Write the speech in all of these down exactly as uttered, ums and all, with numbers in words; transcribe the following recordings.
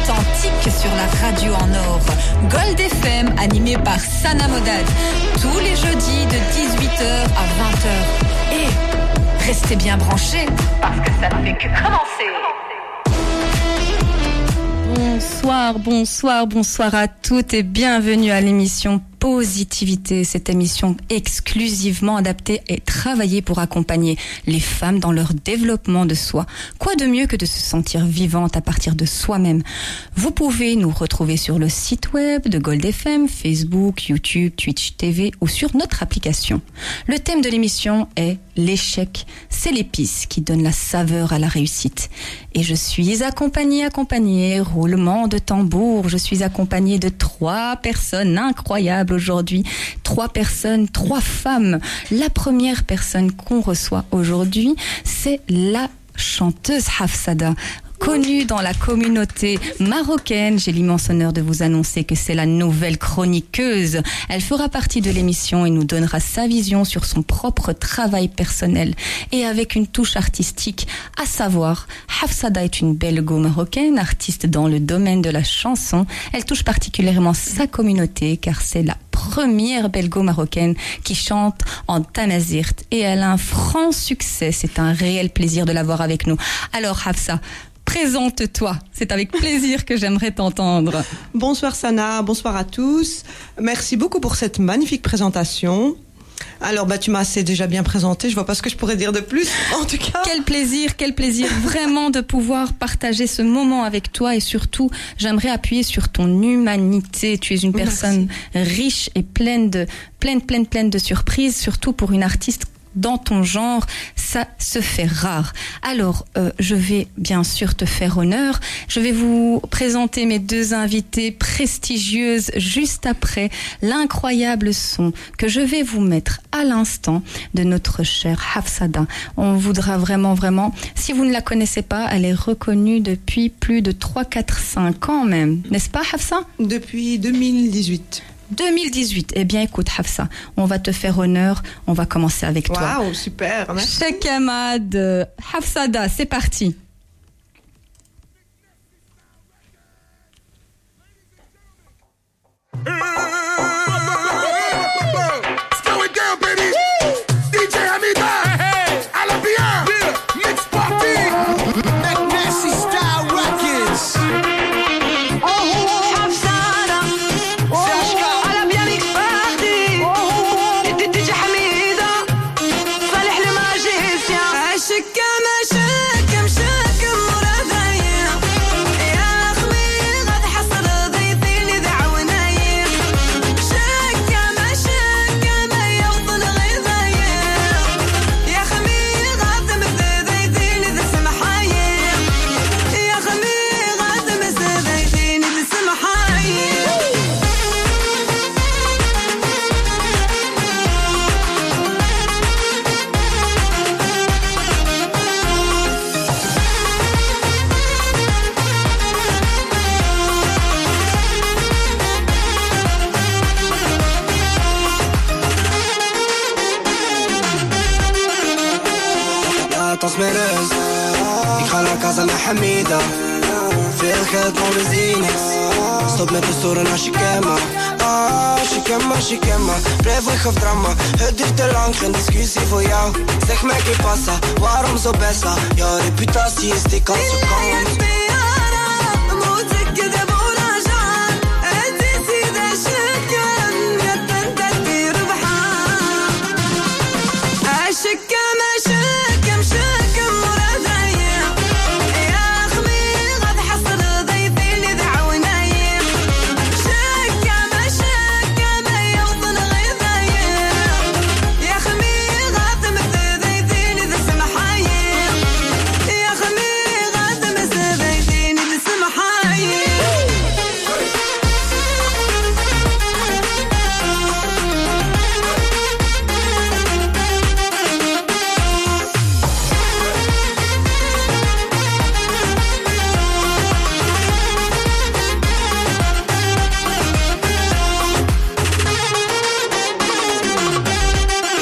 authentique sur la radio en or. Gold F M, animé par Sana Modad. Tous les jeudis de dix-huit heures à vingt heures. Et restez bien branchés, parce que ça ne fait que commencer. Bonsoir, bonsoir, bonsoir à toutes et bienvenue à l'émission Positivité, cette émission exclusivement adaptée et travaillée pour accompagner les femmes dans leur développement de soi. Quoi de mieux que de se sentir vivante à partir de soi-même? Vous pouvez nous retrouver sur le site web de Gold F M, Facebook, YouTube, Twitch T V ou sur notre application. Le thème de l'émission est l'échec. C'est l'épice qui donne la saveur à la réussite. Et je suis accompagnée, accompagnée, roulement de tambour. Je suis accompagnée de trois personnes incroyables aujourd'hui. Trois personnes, trois femmes. La première personne qu'on reçoit aujourd'hui, c'est la chanteuse Hafsada, connue dans la communauté marocaine. J'ai l'immense honneur de vous annoncer que c'est la nouvelle chroniqueuse. Elle fera partie de l'émission et nous donnera sa vision sur son propre travail personnel et avec une touche artistique. À savoir, Hafsada est une belgo marocaine, artiste dans le domaine de la chanson. Elle touche particulièrement sa communauté car c'est la première belgo marocaine qui chante en tamazirt et elle a un franc succès. C'est un réel plaisir de l'avoir avec nous. Alors Hafsa, présente-toi, c'est avec plaisir que j'aimerais t'entendre. Bonsoir Sana, bonsoir à tous. Merci beaucoup pour cette magnifique présentation. Alors, bah, tu m'as assez déjà bien présenté, je vois pas ce que je pourrais dire de plus, en tout cas. Quel plaisir, quel plaisir vraiment de pouvoir partager ce moment avec toi et surtout, j'aimerais appuyer sur ton humanité. Tu es une personne Merci. riche et pleine de, pleine, pleine, pleine de surprises, surtout pour une artiste dans ton genre, ça se fait rare. Alors, euh, je vais bien sûr te faire honneur. Je vais vous présenter mes deux invitées prestigieuses juste après l'incroyable son que je vais vous mettre à l'instant de notre chère Hafsada. On voudra vraiment, vraiment, si vous ne la connaissez pas, elle est reconnue depuis plus de trois, quatre, cinq ans même. N'est-ce pas, Hafsa? Depuis deux mille dix-huit. deux mille dix-huit. Eh bien, écoute, Hafsa, on va te faire honneur. On va commencer avec wow, toi. Waouh, super. Merci. Cheikh Ahmad, Hafsada, c'est parti. حميدة في الخيط موزينكس Stop met de storen als je kemma Ah, als je kemma, als je kemma Blijf weg of drama Het duurt te lang, geen discussie voor jou Zeg mij que pasa, waarom zo bessa Jouw reputatie is dik als je kan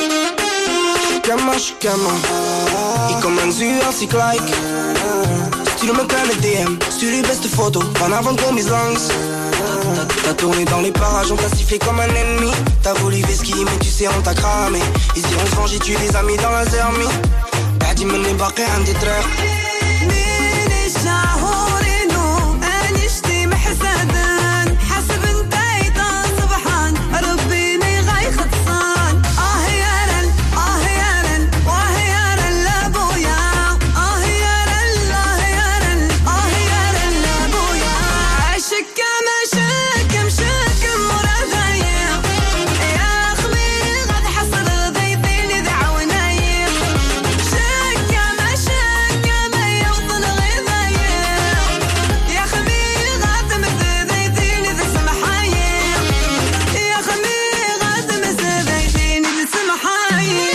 Ik kom langs u als ik like stuurde me plein de D M. Stuur die beste foto, vanavond kom eens langs. T'as tourné dans les parages, on t'a sifflé comme un ennemi. T'as voulu whisky, mais tu sais on t'a cramé. Ici on se venge et tue les amis dans la zermie. بعد من باقي عندي طريق من الشهور نوم انشتي محسدان حسب انتيت سبحان ربيني غاي خطسان اه يا رل اه يا رل واه يا رل ابويا اه يا رل اه يا رل اه يا رل ابويا عشك ما شك مشك مرا غايب يا خمي غد حصر ضيفيني ذعونايب شك ما شك ما يوطن غيظايب يا خمي غد مزيديني ذا سمحايب يا خمي غد مزيديني ذا سمحايب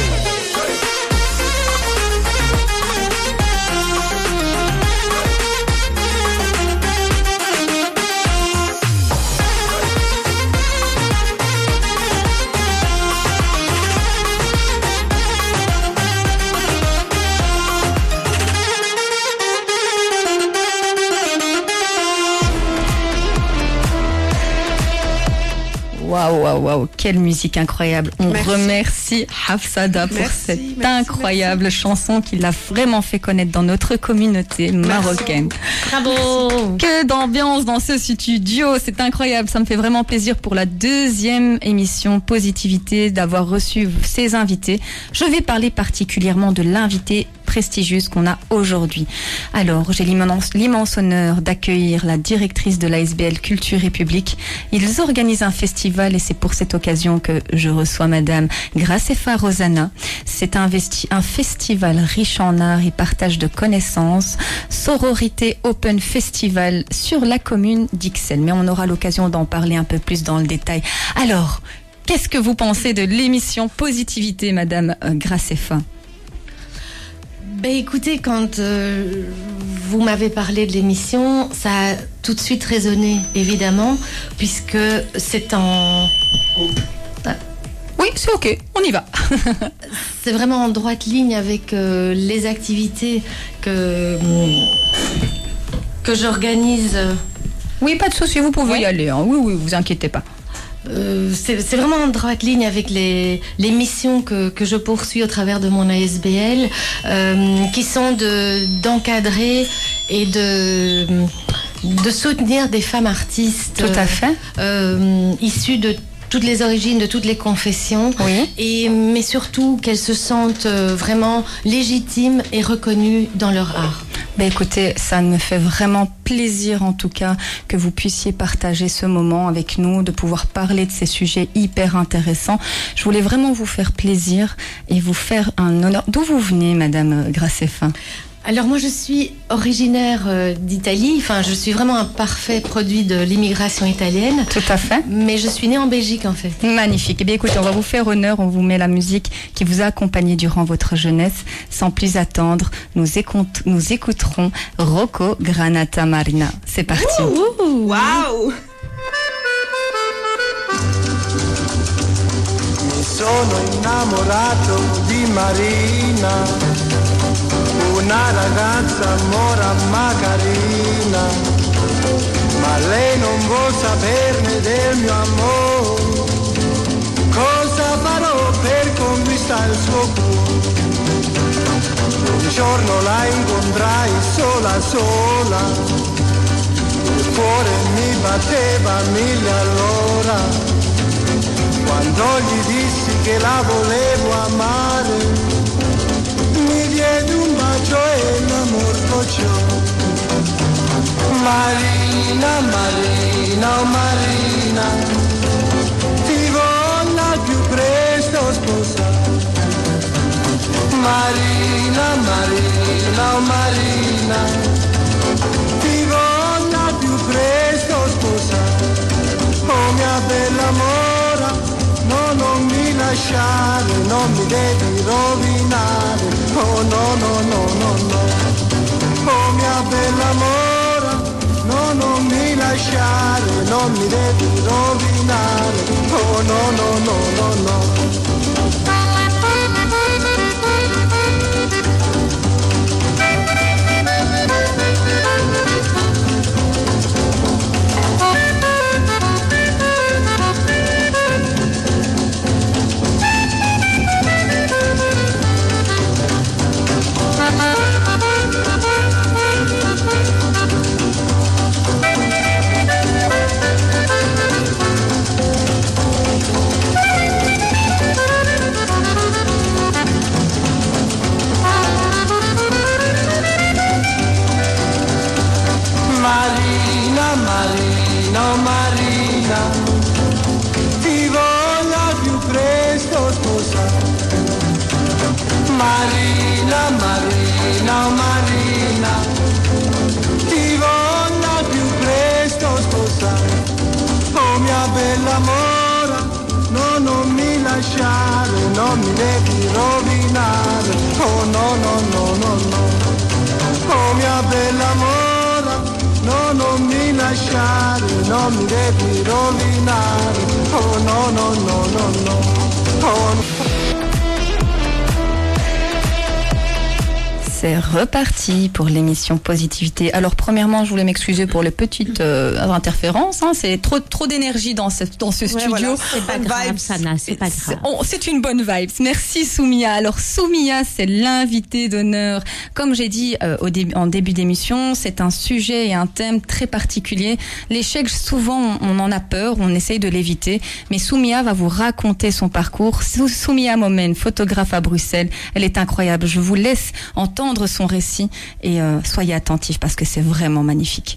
Waouh, waouh, waouh, quelle musique incroyable. On Merci. remercie Hafsada pour Merci, cette merci, incroyable chanson qui l'a vraiment fait connaître dans notre communauté marocaine. Bravo. Que d'ambiance dans ce studio, c'est incroyable. Ça me fait vraiment plaisir pour la deuxième émission Positivité d'avoir reçu ces invités. Je vais parler particulièrement de l'invité prestigieuse qu'on a aujourd'hui. Alors, j'ai l'immense, l'immense honneur d'accueillir la directrice de l'A S B L Culture République. Ils organisent un festival et c'est pour cette occasion que je reçois Madame Gracefa Rosana. C'est un, vesti- un festival riche en art et partage de connaissances. Sororité Open Festival sur la commune d'Ixelles. Mais on aura l'occasion d'en parler un peu plus dans le détail. Alors, qu'est-ce que vous pensez de l'émission Positivité, Madame euh, Gracefa ? Ben écoutez, quand euh, vous m'avez parlé de l'émission, ça a tout de suite résonné, évidemment, puisque c'est en... Oui, c'est ok, on y va. C'est vraiment en droite ligne avec euh, les activités que, que j'organise. Oui, pas de souci, vous pouvez Ouais. y aller. Hein. Oui, oui, vous inquiétez pas. Euh, c'est, c'est vraiment en droite ligne avec les, les missions que, que je poursuis au travers de mon A S B L, euh, qui sont de, d'encadrer et de, de soutenir des femmes artistes. Tout à fait. Euh, issues de toutes les origines, de toutes les confessions, Oui. et, mais surtout qu'elles se sentent euh, vraiment légitimes et reconnues dans leur art. Ben écoutez, ça me fait vraiment plaisir en tout cas que vous puissiez partager ce moment avec nous, de pouvoir parler de ces sujets hyper intéressants. Je voulais vraiment vous faire plaisir et vous faire un honneur. D'où vous venez, Madame Gracefa ? Alors moi je suis originaire euh, d'Italie, enfin je suis vraiment un parfait produit de l'immigration italienne, Tout à fait. mais je suis née en Belgique en fait. Magnifique. Eh bien, écoutez, on va vous faire honneur. On vous met la musique qui vous a accompagné durant votre jeunesse. Sans plus attendre, nous, écoute, nous écouterons Rocco Granata Marina. C'est parti. Waouh! Mi sono innamorato di Marina, una ragazza mora ma carina, ma lei non vuol saperne del mio amore. Cosa farò per conquistare il suo cuore? Un giorno la incontrai sola sola, il cuore mi batteva mille all'ora. Quando gli dissi che la volevo amare, mi diede un bacio e l'amor cocciò. Marina, Marina, oh Marina, ti voglio più presto sposare. Marina, Marina, oh Marina, ti voglio più presto sposare. Oh mia bella mora, no, non mi lasciare, non mi devi rovinare. Oh no, no, no, no, no. Oh mia bella mora, no, non mi lasciare, non mi devi rovinare. Oh no, no, no, no, no. Marina, Marina, ti voglio più presto sposare. Marina, Marina, Marina, ti voglio più presto sposare. Oh mia bella mora, no, non mi lasciare, non mi devi rovinare. Oh no, no, no, no, no. Oh mia bella mora, no, non mi lasciare, non mi devi rovinare. Oh no, no, no, no, no. Oh no. C'est reparti pour l'émission Positivité. Alors premièrement, je voulais m'excuser pour les petites euh, interférences. Hein. C'est trop trop d'énergie dans ce dans ce Ouais, studio. voilà. C'est pas grave, Sana, c'est pas C'est, grave. on- c'est une bonne vibe. Merci Soumia. Alors Soumia, c'est l'invité d'honneur. Comme j'ai dit euh, au début, en début d'émission, c'est un sujet et un thème très particulier. L'échec, souvent, on, on en a peur, on essaye de l'éviter. Mais Soumia va vous raconter son parcours. Sou- Soumia Momen, photographe à Bruxelles. Elle est incroyable. Je vous laisse entendre son récit et euh, soyez attentifs parce que c'est vraiment magnifique.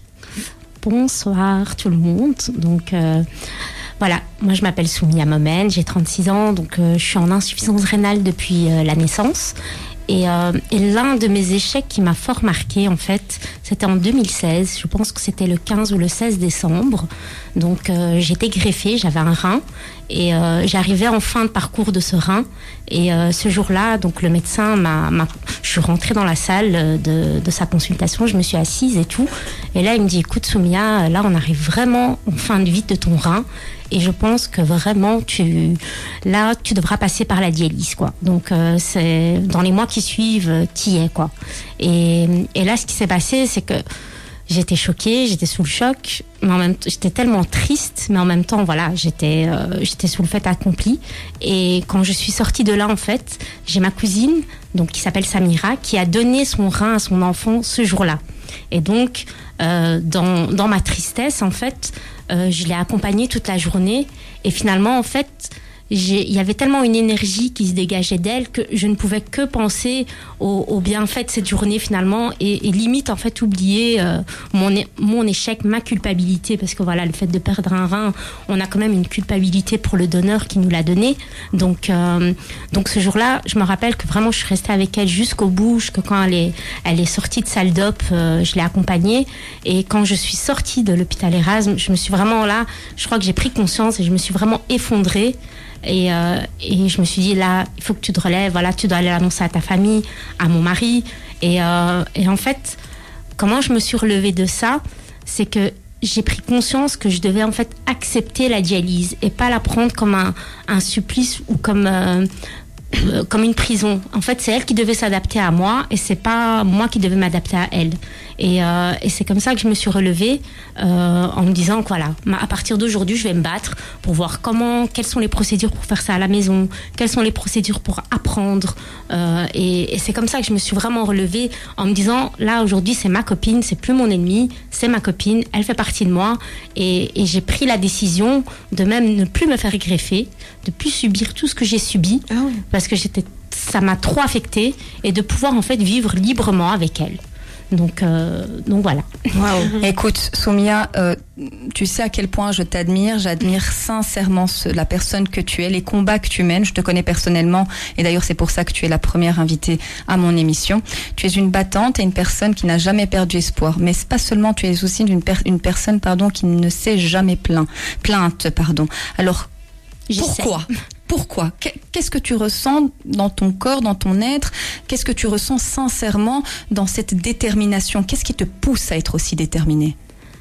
Bonsoir tout le monde. Donc euh, voilà, moi je m'appelle Soumia Momen, j'ai trente-six ans, donc euh, je suis en insuffisance rénale depuis euh, la naissance. Et, euh, et l'un de mes échecs qui m'a fort marqué, en fait, c'était en deux mille seize. Je pense que c'était le quinze ou le seize décembre. Donc, euh, j'étais greffée, j'avais un rein. Et euh, j'arrivais en fin de parcours de ce rein. Et euh, ce jour-là, donc le médecin m'a, m'a... Je suis rentrée dans la salle de, de sa consultation, je me suis assise et tout. Et là, il me dit, écoute Soumia, là, on arrive vraiment en fin de vie de ton rein. Et je pense que vraiment, tu, là, tu devras passer par la dialyse, quoi. Donc, euh, c'est dans les mois qui suivent, t'y es, quoi. Et, et là, ce qui s'est passé, c'est que j'étais choquée, j'étais sous le choc, mais en même temps, j'étais tellement triste, mais en même temps, voilà, j'étais, euh, j'étais sous le fait accompli. Et quand je suis sortie de là, en fait, j'ai ma cousine, donc qui s'appelle Samira, qui a donné son rein à son enfant ce jour-là. Et donc, euh, dans, dans ma tristesse, en fait, euh, je l'ai accompagnée toute la journée. Et finalement, en fait, j'ai, il y avait tellement une énergie qui se dégageait d'elle que je ne pouvais que penser au, au bienfait de cette journée finalement et, et limite en fait oublier euh, mon, é- mon échec, ma culpabilité, parce que voilà, le fait de perdre un rein, on a quand même une culpabilité pour le donneur qui nous l'a donné. Donc, euh, donc ce jour-là, je me rappelle que vraiment je suis restée avec elle jusqu'au bout, que quand elle est, elle est sortie de salle d'op, euh, je l'ai accompagnée. Et quand je suis sortie de l'hôpital Erasme, je me suis vraiment là, je crois que j'ai pris conscience et je me suis vraiment effondrée. Et, euh, et je me suis dit, là, il faut que tu te relèves, voilà, tu dois aller l'annoncer à ta famille, à mon mari. Et, euh, et en fait, comment je me suis relevée de ça, c'est que j'ai pris conscience que je devais en fait accepter la dialyse et pas la prendre comme un, un supplice ou comme, euh, euh, comme une prison. En fait, c'est elle qui devait s'adapter à moi et c'est pas moi qui devais m'adapter à elle. Et, euh, et c'est comme ça que je me suis relevée euh, en me disant que voilà, à partir d'aujourd'hui, je vais me battre pour voir comment, quelles sont les procédures pour faire ça à la maison, quelles sont les procédures pour apprendre. Euh, et, et c'est comme ça que je me suis vraiment relevée en me disant là aujourd'hui, c'est ma copine, c'est plus mon ennemi, c'est ma copine, elle fait partie de moi. Et, et j'ai pris la décision de même ne plus me faire greffer, de plus subir tout ce que j'ai subi, Ah oui. parce que j'étais, ça m'a trop affectée, et de pouvoir en fait vivre librement avec elle. Donc, euh, donc voilà. Wow. Écoute, Soumia, euh, tu sais à quel point je t'admire. J'admire sincèrement ce, la personne que tu es, les combats que tu mènes. Je te connais personnellement et d'ailleurs c'est pour ça que tu es la première invitée à mon émission. Tu es une battante et une personne qui n'a jamais perdu espoir. Mais c'est pas seulement, tu es aussi une, per- une personne pardon, qui ne s'est jamais plaint, plainte. Pardon. Alors, J'essaie. pourquoi Pourquoi Qu'est-ce que tu ressens dans ton corps, dans ton être? Qu'est-ce que tu ressens sincèrement dans cette détermination? Qu'est-ce qui te pousse à être aussi déterminée?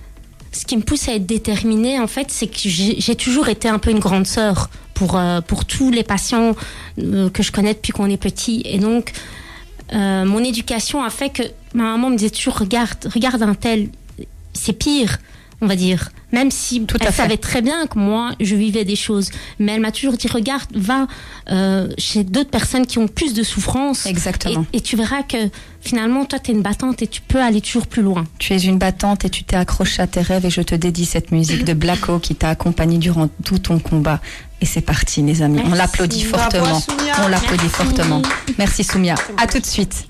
Ce qui me pousse à être déterminée, en fait, c'est que j'ai, j'ai toujours été un peu une grande sœur pour, euh, pour tous les patients euh, que je connais depuis qu'on est petit. Et donc, euh, mon éducation a fait que ma maman me disait toujours, regarde, regarde un tel, c'est pire, on va dire. Même si Tout à elle fait. savait très bien que moi, je vivais des choses. Mais elle m'a toujours dit, regarde, va euh, chez d'autres personnes qui ont plus de souffrance. Exactement. Et, et tu verras que finalement, toi, t'es une battante et tu peux aller toujours plus loin. Tu es une battante et tu t'es accrochée à tes rêves et je te dédie cette musique de Blacko qui t'a accompagnée durant tout ton combat. Et c'est parti, les amis. On Merci. l'applaudit Bravo, fortement. Soumia. On l'applaudit Merci. fortement. Merci Soumia. À tout de suite.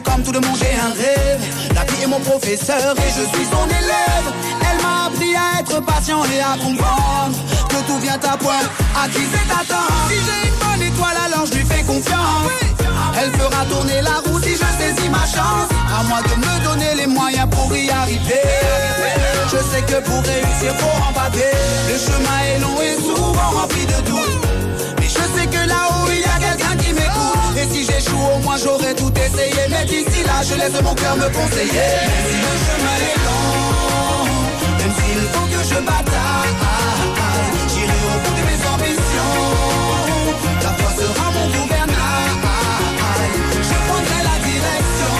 comme tout le monde j'ai un rêve. La vie est mon professeur et je suis son élève. Elle m'a appris à être patient et à comprendre que tout vient à point, à qui c'est attendre. Si j'ai une bonne étoile alors je lui fais confiance. Elle fera tourner la roue si je saisis ma chance. À moi de me donner les moyens pour y arriver. Je sais que pour réussir faut en baver. Le chemin est long et souvent rempli de doutes, mais je sais que là-haut il y a quelqu'un qui m'écoute. Et si j'échoue au moins j'aurai tout essayé. Mais d'ici là je laisse mon cœur me conseiller. Même si le chemin est long, même s'il faut que je bataille, j'irai au bout de mes ambitions. La foi sera mon gouvernail. Je prendrai la direction,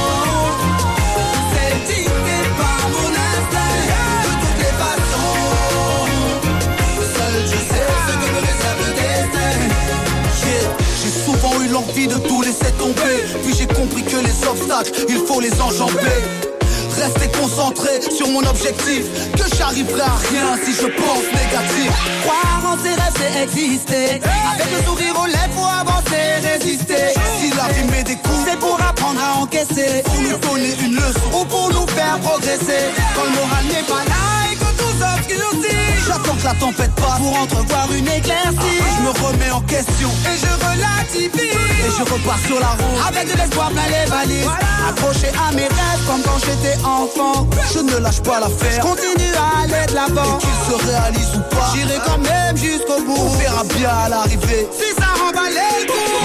celle dictée par mon instinct. De toutes les façons, seul je sais ce que me réserve le destin. Yeah. J'ai souvent eu l'envie de tout laisser tomber, puis j'ai compris que les obstacles, il faut les enjamber. Rester concentré sur mon objectif, que j'arriverai à rien si je pense négatif. Croire en ses rêves c'est exister, avec le sourire aux lèvres faut avancer, résister. Si la vie met des coups, c'est pour apprendre à encaisser, pour nous donner une leçon ou pour nous faire progresser. Quand le moral n'est pas là et que tout s'obscurcit, j'attends que la tempête passe pour entrevoir une éclaircie. Je me remets en question et je relativise, et je repars sur la route avec de l'espoir plein les valises. Accroché à mes rêves comme quand j'étais enfant, je ne lâche pas l'affaire, je continue à aller de l'avant. Et qu'il se réalise ou pas, j'irai quand même jusqu'au bout. On verra bien à l'arrivée si ça remballe le coup.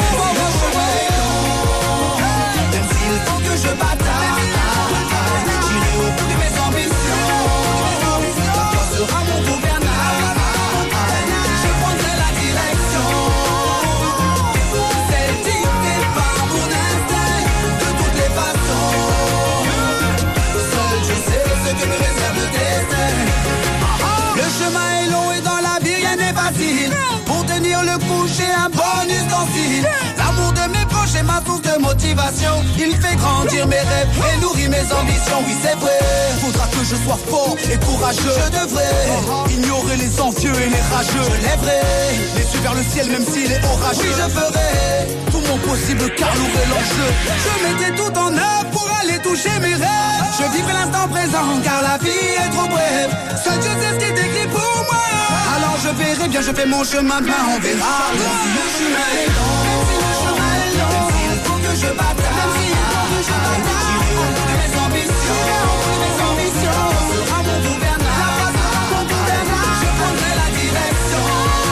Même s'il faut que je bataille, j'irai au bout de mes ambitions. La foi sera mon gouvernail. Je prendrai la direction, celle dictée par mon instinct. De toutes les façons, je sais ce que me réserve le destin. Le chemin est long et dans la vie rien n'est facile. Pour tenir le coup j'ai un bon ustensile. L'amour de mes proches est ma source de motivation. Il fait grandir mes rêves et nourrit mes ambitions. Oui c'est vrai, faudra que je sois fort et courageux. Je devrais ignorer les envieux et les rageux. Je lèverai les yeux vers le ciel même s'il est orageux. Oui je ferai tout mon possible car lourd est l'enjeu. Je mettais tout en œuvre pour aller toucher mes rêves. Je vivrai l'instant présent car la vie est trop brève. Seul Dieu sait ce qui est écrit pour moi. Alors je verrai bien, je fais mon chemin, demain on verra. Même si le chemin est long, même si le chemin est long, même s'il faut que je bataille, même s'il faut que je bataille, j'irai au bout de mes ambitions, au bout de mes ambitions. Ce sera mon gouvernail, mon gouvernail. Je prendrai la direction,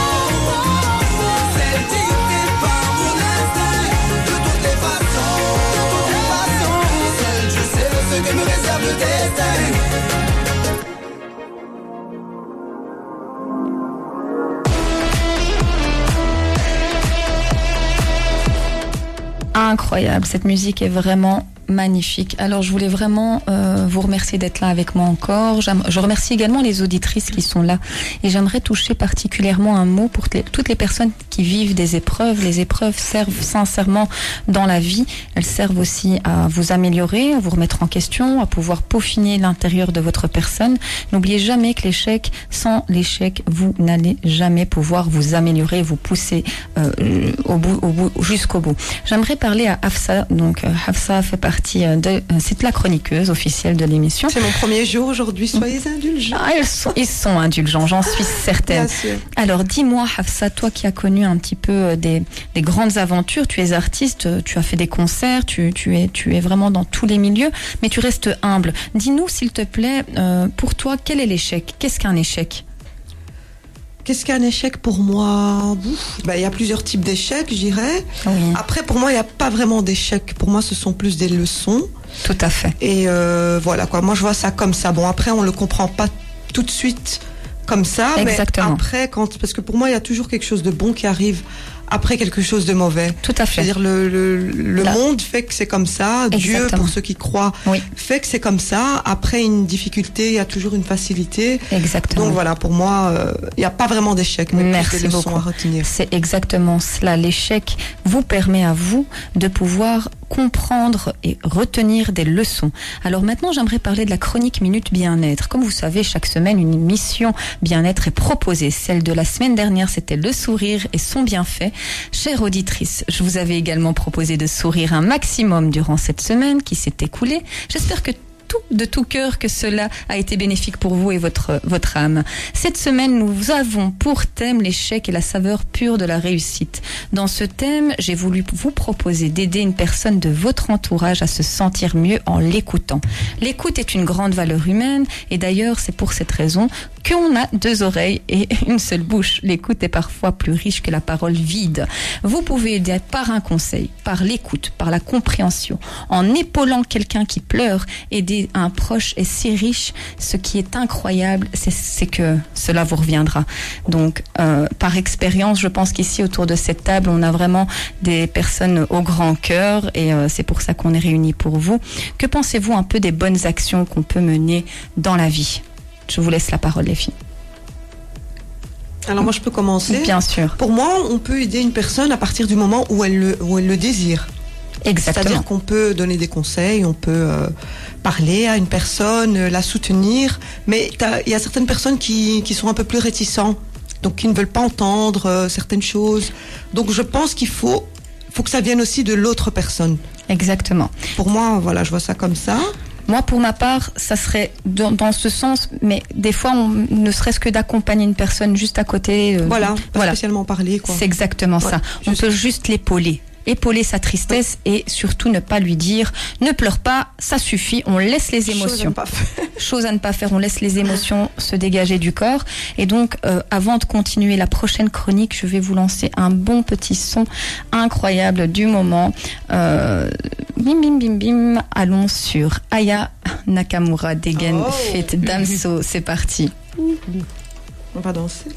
celle dictée par mon instinct. De toutes les façons, de toutes les façons, seul je sais ce que me réserve le destin. Incroyable, cette musique est vraiment magnifique. Alors je voulais vraiment euh, vous remercier d'être là avec moi encore. J'aime, je remercie également les auditrices qui sont là et j'aimerais toucher particulièrement un mot pour les, toutes les personnes qui vivent des épreuves. Les épreuves servent sincèrement dans la vie. Elles servent aussi à vous améliorer, à vous remettre en question, à pouvoir peaufiner l'intérieur de votre personne. N'oubliez jamais que l'échec, sans l'échec, vous n'allez jamais pouvoir vous améliorer, vous pousser euh, au bout, au bout, jusqu'au bout. J'aimerais parler à Hafsa. Donc euh, Hafsa fait partie de, c'est la chroniqueuse officielle de l'émission. C'est mon premier jour aujourd'hui, soyez indulgents. Ah, ils sont, ils sont indulgents, j'en suis certaine. Bien sûr. Alors dis-moi Hafsa, toi qui as connu un petit peu des, des grandes aventures, tu es artiste, tu as fait des concerts, tu, tu, es, tu es vraiment dans tous les milieux, mais tu restes humble. Dis-nous s'il te plaît, euh, pour toi, quel est l'échec? Qu'est-ce qu'un échec? Qu'est-ce qu'un échec pour moi? Ben, il y a plusieurs types d'échecs, je dirais. Oui. Après, pour moi, il n'y a pas vraiment d'échecs. Pour moi, ce sont plus des leçons. Tout à fait. Et euh, voilà, quoi. Moi, je vois ça comme ça. Bon, après, on ne le comprend pas tout de suite comme ça. Exactement. Mais après, quand, parce que pour moi, il y a toujours quelque chose de bon qui arrive après quelque chose de mauvais. Tout à fait. C'est-à-dire le, le, le monde fait que c'est comme ça. Exactement. Dieu, pour ceux qui croient, oui. fait que c'est comme ça. Après une difficulté, il y a toujours une facilité. Exactement. Donc voilà, pour moi, il euh, n'y a pas vraiment d'échec, mais Merci plus des leçons beaucoup. à retenir. C'est exactement cela. L'échec vous permet à vous de pouvoir comprendre et retenir des leçons. Alors maintenant, j'aimerais parler de la chronique Minute Bien-être. Comme vous savez, chaque semaine, une émission bien-être est proposée. Celle de la semaine dernière, c'était le sourire et son bienfait. Chère auditrice, je vous avais également proposé de sourire un maximum durant cette semaine qui s'est écoulée. J'espère que tout, de tout cœur que cela a été bénéfique pour vous et votre, votre âme. Cette semaine, nous avons pour thème l'échec et la saveur pure de la réussite. Dans ce thème, j'ai voulu vous proposer d'aider une personne de votre entourage à se sentir mieux en l'écoutant. L'écoute est une grande valeur humaine et d'ailleurs, c'est pour cette raison qu'on a deux oreilles et une seule bouche. L'écoute est parfois plus riche que la parole vide. Vous pouvez aider par un conseil, par l'écoute, par la compréhension, en épaulant quelqu'un qui pleure, aider un proche est si riche. Ce qui est incroyable, c'est, c'est que cela vous reviendra. Donc, euh, par expérience, je pense qu'ici, autour de cette table, on a vraiment des personnes au grand cœur et euh, c'est pour ça qu'on est réunis pour vous. Que pensez-vous un peu des bonnes actions qu'on peut mener dans la vie ? Je vous laisse la parole, les filles. Alors moi, je peux commencer. Bien sûr. Pour moi, on peut aider une personne à partir du moment où elle le, où elle le désire. Exactement. C'est-à-dire qu'on peut donner des conseils, on peut euh, parler à une personne, euh, la soutenir, mais il y a certaines personnes qui, qui sont un peu plus réticents, donc qui ne veulent pas entendre euh, certaines choses. Donc je pense qu'il faut, faut que ça vienne aussi de l'autre personne. Exactement. Pour moi, voilà, je vois ça comme ça. Moi, pour ma part, ça serait dans, dans ce sens, mais des fois, on ne serait-ce que d'accompagner une personne juste à côté. Euh, voilà, pas voilà. spécialement parler, quoi. C'est exactement ouais, ça. On peut juste l'épauler. Épauler sa tristesse et surtout ne pas lui dire ne pleure pas, ça suffit, on laisse les émotions. Chose à ne pas faire. Chose à ne pas faire, on laisse les émotions se dégager du corps. Et donc, euh, avant de continuer la prochaine chronique, je vais vous lancer un bon petit son incroyable du moment. Euh, bim bim bim bim, allons sur Aya Nakamura Degen oh. Fit Damso, c'est parti. On va danser.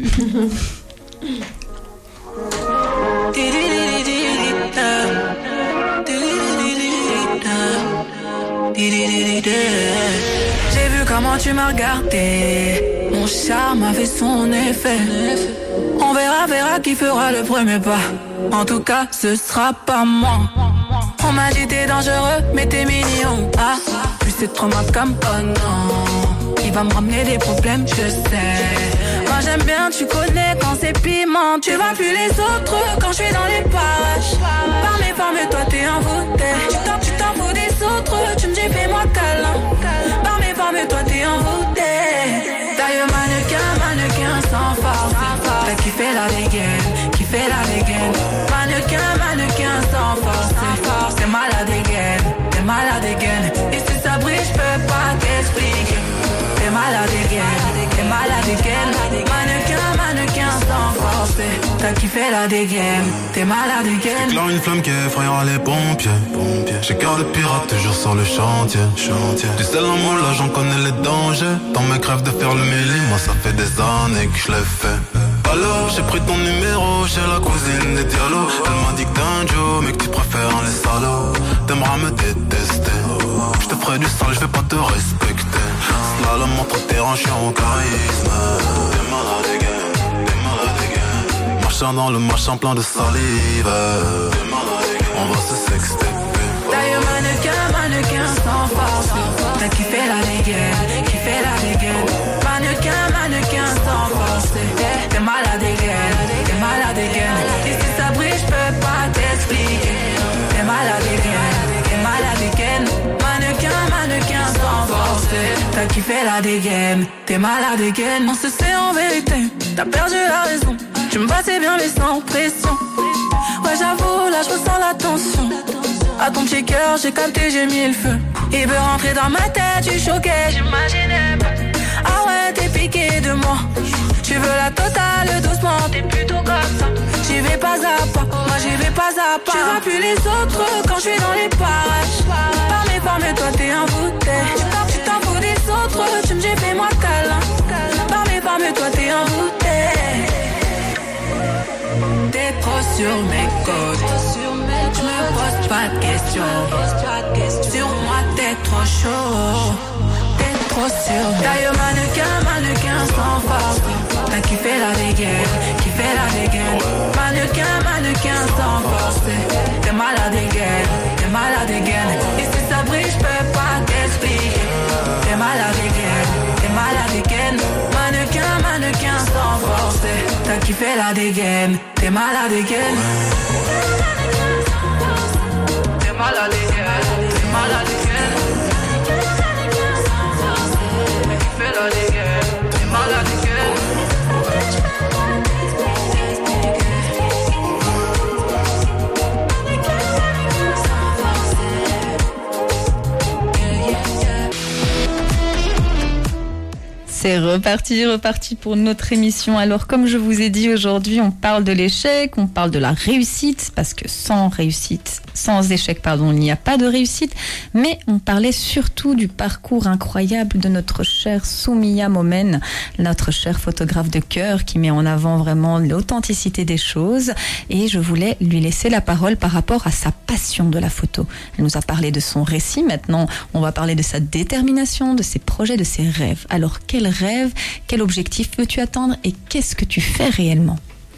J'ai vu comment tu m'as regardé, mon charme a fait son effet. On verra, verra qui fera le premier pas. En tout cas, ce sera pas moi. On m'a dit t'es dangereux, mais t'es mignon. Ah, plus c'est trop ma cam, oh non. Il va me ramener des problèmes, je sais. Moi j'aime bien, tu connais quand c'est piment. Tu vois plus les autres quand je suis dans les parages. Par mes formes, toi t'es envoûté. Tu t'en, tu t'en fous des autres, tu me dis fais-moi câlin. Par mes formes, toi t'es envoûté. D'ailleurs mannequin, mannequin sans force. T'as kiffé la dégaine, kiffé la dégaine. Mannequin, mannequin sans force. T'es malade dégaine, t'es malade dégaine. Et si ça brille, je peux pas t'expliquer. T'es malade dégaine, t'es malade dégaine. Mannequin, mannequin sans force. T'as kiffé la dégaine, t'es malade dégaine. J'éclaire une flamme qui effrayera les pompiers. J'ai cœur de pirate toujours sur le chantier. Tu sais l'amour là j'en connais les dangers. Dans mes crèves de faire le méli, moi ça fait des années que je l'ai fait. Alors j'ai pris ton numéro chez la cousine des Diallo. Elle m'a dit que t'es un Joe mais que tu préfères les salauds. T'aimeras me détester. Je te ferai du sale, je vais pas te respecter. Slalom entre terrain, je suis en charisme. T'es malade again, t'es malade again. Marchant dans le machin plein de salive. T'es malade again, on va se sexter. D'ailleurs mannequin, mannequin sans force. T'as kiffé la dégaine, kiffé la dégaine. Mannequin, mannequin sans force. T'es malade dégaine, t'es malade dégaine. Et si ça brille, je peux pas t'expliquer. T'es malade dégaine, t'es malade dégaine. Mannequin, mannequin sans force. T'as kiffé la dégaine, t'es malade dégaine. On se sait en vérité, t'as perdu la raison. Tu me passais bien mais sans pression. Ouais j'avoue, là je ressens la tension. À ton petit cœur, j'ai capté, j'ai mis le feu. Il veut rentrer dans ma tête, tu choquais, j'imaginais pas. Ah ouais, t'es piqué de moi. Tu veux la totale, doucement, t'es plutôt comme ça. J'y vais pas à pas, moi j'y vais pas à pas. Tu vois plus les autres quand je suis dans les parages. Par mes formes, toi t'es envoûté. Tu t'en, tu t'en fous des autres, tu me dis fais-moi câlin. Par mes formes, toi t'es envoûté. T'es trop sur mes côtes. Je me pose pas de questions. Sur moi t'es trop chaud. T'es trop sur mes. D'ailleurs mannequin, mannequin sans force. T'as kiffé la dégaine, kiffé la dégaine. Mannequin, mannequin sans force. T'es malade dégaine, t'es malade again. Et si ça brille, je peux pas t'expliquer. T'es malade again, t'es malade again. Mannequin, mannequin sans forcer. T'as kiffé la dégaine, t'es malade again. T'es malade again, t'es malade again. T'as kiffé la dégaine, t'es malade again. C'est reparti, reparti pour notre émission. Alors, comme je vous ai dit aujourd'hui, on parle de l'échec, on parle de la réussite, parce que sans réussite, sans échec, pardon, il n'y a pas de réussite. Mais on parlait surtout du parcours incroyable de notre chère Soumia Momen, notre chère photographe de cœur qui met en avant vraiment l'authenticité des choses. Et je voulais lui laisser la parole par rapport à sa passion de la photo. Elle nous a parlé de son récit. Maintenant, on va parler de sa détermination, de ses projets, de ses rêves. Alors, quel rêve, quel objectif peux-tu atteindre et qu'est-ce que tu fais réellement?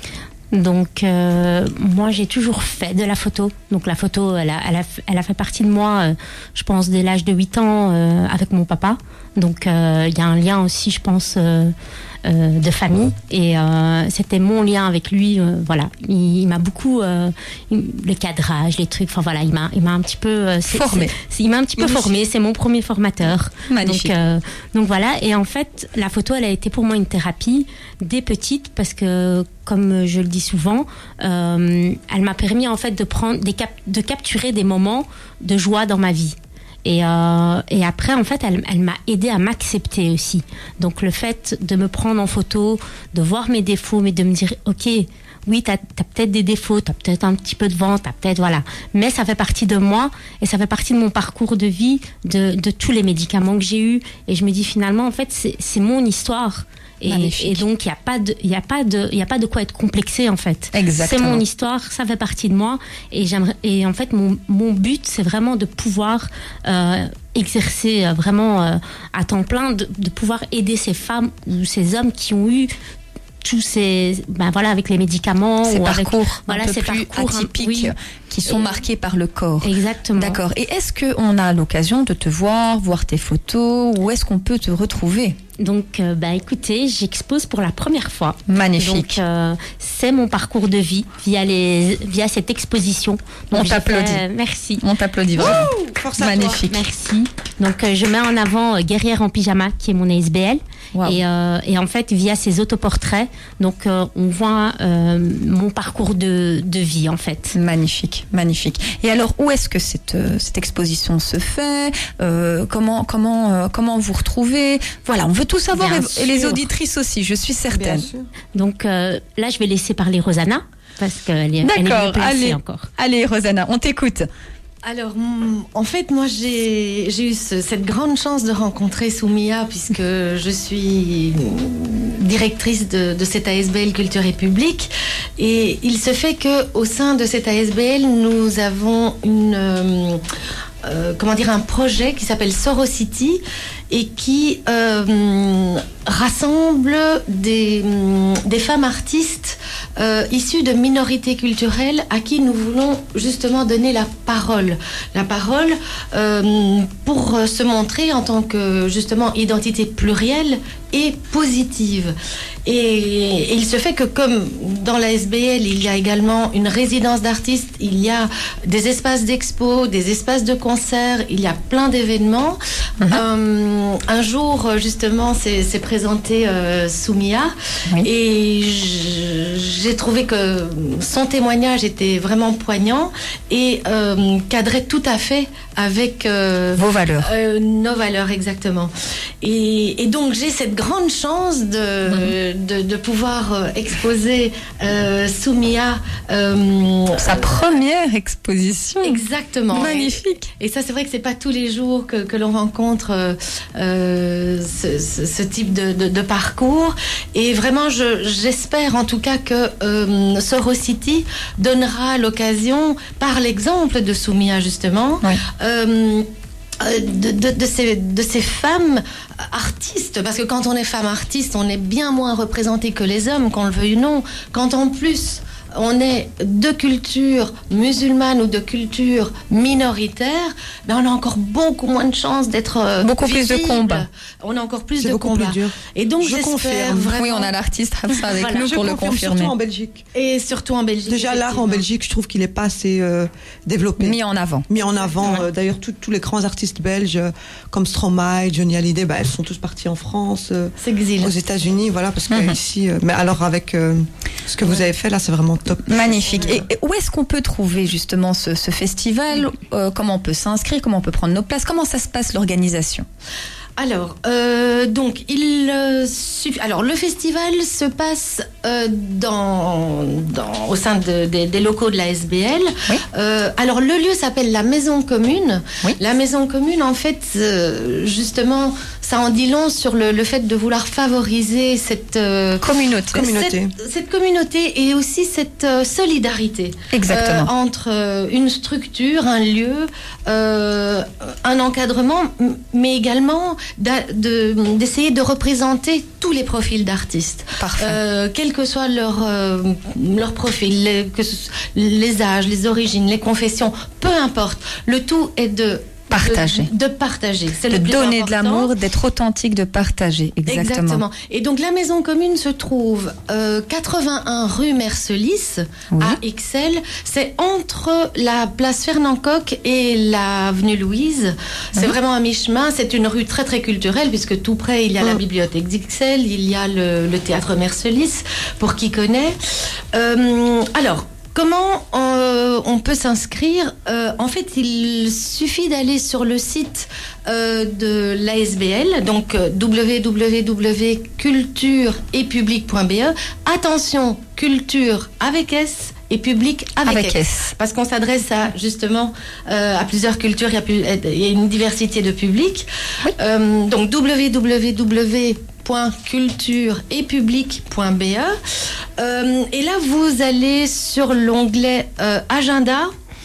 Donc, euh, moi, j'ai toujours fait de la photo. Donc, la photo, elle a, elle a, elle a fait partie de moi, euh, je pense, dès l'âge de huit ans euh, avec mon papa. Donc, euh, il y a un lien aussi, je pense, euh, euh, de famille. Et euh, c'était mon lien avec lui. Euh, voilà, il, il m'a beaucoup... Euh, il, le cadrage, les trucs, enfin voilà, il m'a, il m'a un petit peu... Euh, c'est, formé. C'est, c'est, il m'a un petit peu formé. C'est mon premier formateur. Magnifique. Donc, euh, donc, voilà. Et en fait, la photo, elle a été pour moi une thérapie dès petite parce que... Comme je le dis souvent, euh, elle m'a permis en fait de prendre, des cap- de capturer des moments de joie dans ma vie. Et, euh, et après, en fait, elle, elle m'a aidé à m'accepter aussi. Donc, le fait de me prendre en photo, de voir mes défauts, mais de me dire, ok, oui, t'as, t'as peut-être des défauts, t'as peut-être un petit peu de vent, t'as peut-être, voilà. Mais ça fait partie de moi et ça fait partie de mon parcours de vie, de, de tous les médicaments que j'ai eus. Et je me dis finalement, en fait, c'est, c'est mon histoire. Et, et donc il y a pas de il y a pas de il y a pas de quoi être complexé en fait. Exactement. C'est mon histoire, ça fait partie de moi et j'aimerais et en fait mon mon but c'est vraiment de pouvoir euh, exercer vraiment euh, à temps plein, de, de pouvoir aider ces femmes ou ces hommes qui ont eu tous ces ben voilà avec les médicaments ces ou parcours avec, un voilà peu ces plus parcours atypiques oui. qui sont et, marqués par le corps. Exactement. D'accord. Et est-ce que on a l'occasion de te voir, voir tes photos, où est-ce qu'on peut te retrouver? Donc, euh, bah, écoutez, j'expose pour la première fois. Magnifique. Donc, euh, c'est mon parcours de vie via les, via cette exposition. Donc, on t'applaudit. Fait, euh, merci. On t'applaudit vraiment. Wouh, force à magnifique. toi. Merci. Donc, euh, je mets en avant euh, Guerrière en pyjama, qui est mon A S B L. Wow. Et, euh, et en fait, via ces autoportraits, donc, euh, on voit euh, mon parcours de, de vie, en fait. Magnifique, magnifique. Et alors, où est-ce que cette, euh, cette exposition se fait? euh, Comment, comment, euh, comment vous retrouvez? Voilà, on veut tout savoir et, et les auditrices aussi, je suis certaine. Donc euh, là, je vais laisser parler Rosanna parce qu'elle est, elle est mieux placée allez, encore. Allez, Rosanna, on t'écoute. Alors, en fait, moi, j'ai, j'ai eu ce, cette grande chance de rencontrer Soumia puisque je suis directrice de, de cette A S B L Culture et Public. Et il se fait que au sein de cette A S B L, nous avons une... Euh, Euh, comment dire, un projet qui s'appelle Sorocity et qui euh, rassemble des, des femmes artistes euh, issues de minorités culturelles à qui nous voulons justement donner la parole. La parole euh, pour se montrer en tant que justement identité plurielle et positive. Et, et il se fait que comme dans la S B L, il y a également une résidence d'artistes, il y a des espaces d'expo, des espaces de concerts, il y a plein d'événements. Mm-hmm. Euh, un jour, justement, s'est, s'est présenté euh, Soumia oui. et j'ai trouvé que son témoignage était vraiment poignant et euh, cadrait tout à fait avec euh, vos valeurs. Euh, nos valeurs, exactement. Et, et donc, j'ai cette grande chance de... Mm-hmm. De, de pouvoir euh, exposer euh, Soumia. Euh, Sa première exposition. Exactement. Magnifique. Et, et ça, c'est vrai que c'est pas tous les jours que, que l'on rencontre euh, euh, ce, ce, ce type de, de, de parcours. Et vraiment, je, j'espère en tout cas que euh, Sorocity donnera l'occasion, par l'exemple de Soumia justement, oui. euh, De, de, de, ces, de ces femmes artistes, parce que quand on est femme artiste, on est bien moins représenté que les hommes, qu'on le veuille ou non. Quand en plus on est de culture musulmane ou de culture minoritaire, ben on a encore beaucoup moins de chances d'être euh, beaucoup visible. plus de combats. On a encore plus C'est de beaucoup combats. plus dur. Et donc Je j'espère confirme. vraiment. Oui, on a l'artiste Hafsa avec Voilà, nous Je pour le confirme, confirmer. surtout en Belgique. Et surtout en Belgique. Déjà, l'art en effectivement. Belgique, je trouve qu'il n'est pas assez euh, développé. Mis en avant. Mis en avant. Euh, D'ailleurs, tout- tous les grands artistes belges, euh, comme Stromae, Johnny Hallyday, bah, elles sont tous partis en France, euh, S'exilent. aux États-Unis, voilà, parce que Mhm. ici. euh, mais alors, avec euh, ce que vous avez fait là, c'est vraiment top. Magnifique. Et et où est-ce qu'on peut trouver justement ce, ce festival Euh, Comment on peut s'inscrire? Comment on peut prendre nos places? Comment ça se passe l'organisation? Alors, euh, donc, il euh, suffit. Alors, le festival se passe euh, dans, dans, au sein de- des- des locaux de la S B L. Oui. Euh, alors, le lieu s'appelle la Maison Commune. Oui. La Maison Commune, en fait, euh, justement, ça en dit long sur le, le fait de vouloir favoriser cette euh, Communauté. Communauté. Cette, cette communauté et aussi cette euh, solidarité. Exactement. Euh, entre euh, une structure, un lieu, euh, un encadrement, m- mais également d'a- de- d'essayer de, représenter tous les profils d'artistes. Parfait. Euh, quel que soit leur, euh, leur profil, les, que ce- les âges, les origines, les confessions, peu importe. Le tout est de Partager. De, de partager. C'est De le plus donner de important. l'amour, d'être authentique, de partager. Exactement. Et donc la maison commune se trouve euh, quatre-vingt-un rue Mercelis Oui. à Ixelles. C'est entre la place Fernand Coq et l'avenue Louise. C'est Mhm. vraiment à mi-chemin. C'est une rue très très culturelle puisque tout près il y a la Mhm. bibliothèque d'Ixelles, il y a le, le théâtre Mercelis pour qui connaît. Euh, alors. Comment euh, on peut s'inscrire? Euh, En fait, il suffit d'aller sur le site euh, de l'A S B L, donc euh, w w w point culture et public point b e. Attention, culture avec S et public avec, Avec S. S. Parce qu'on s'adresse à justement euh, à plusieurs cultures, il y a, plus- il y a une diversité de publics. Euh, donc w w w point culture et public point b e. Euh, et là, vous allez sur l'onglet euh, agenda.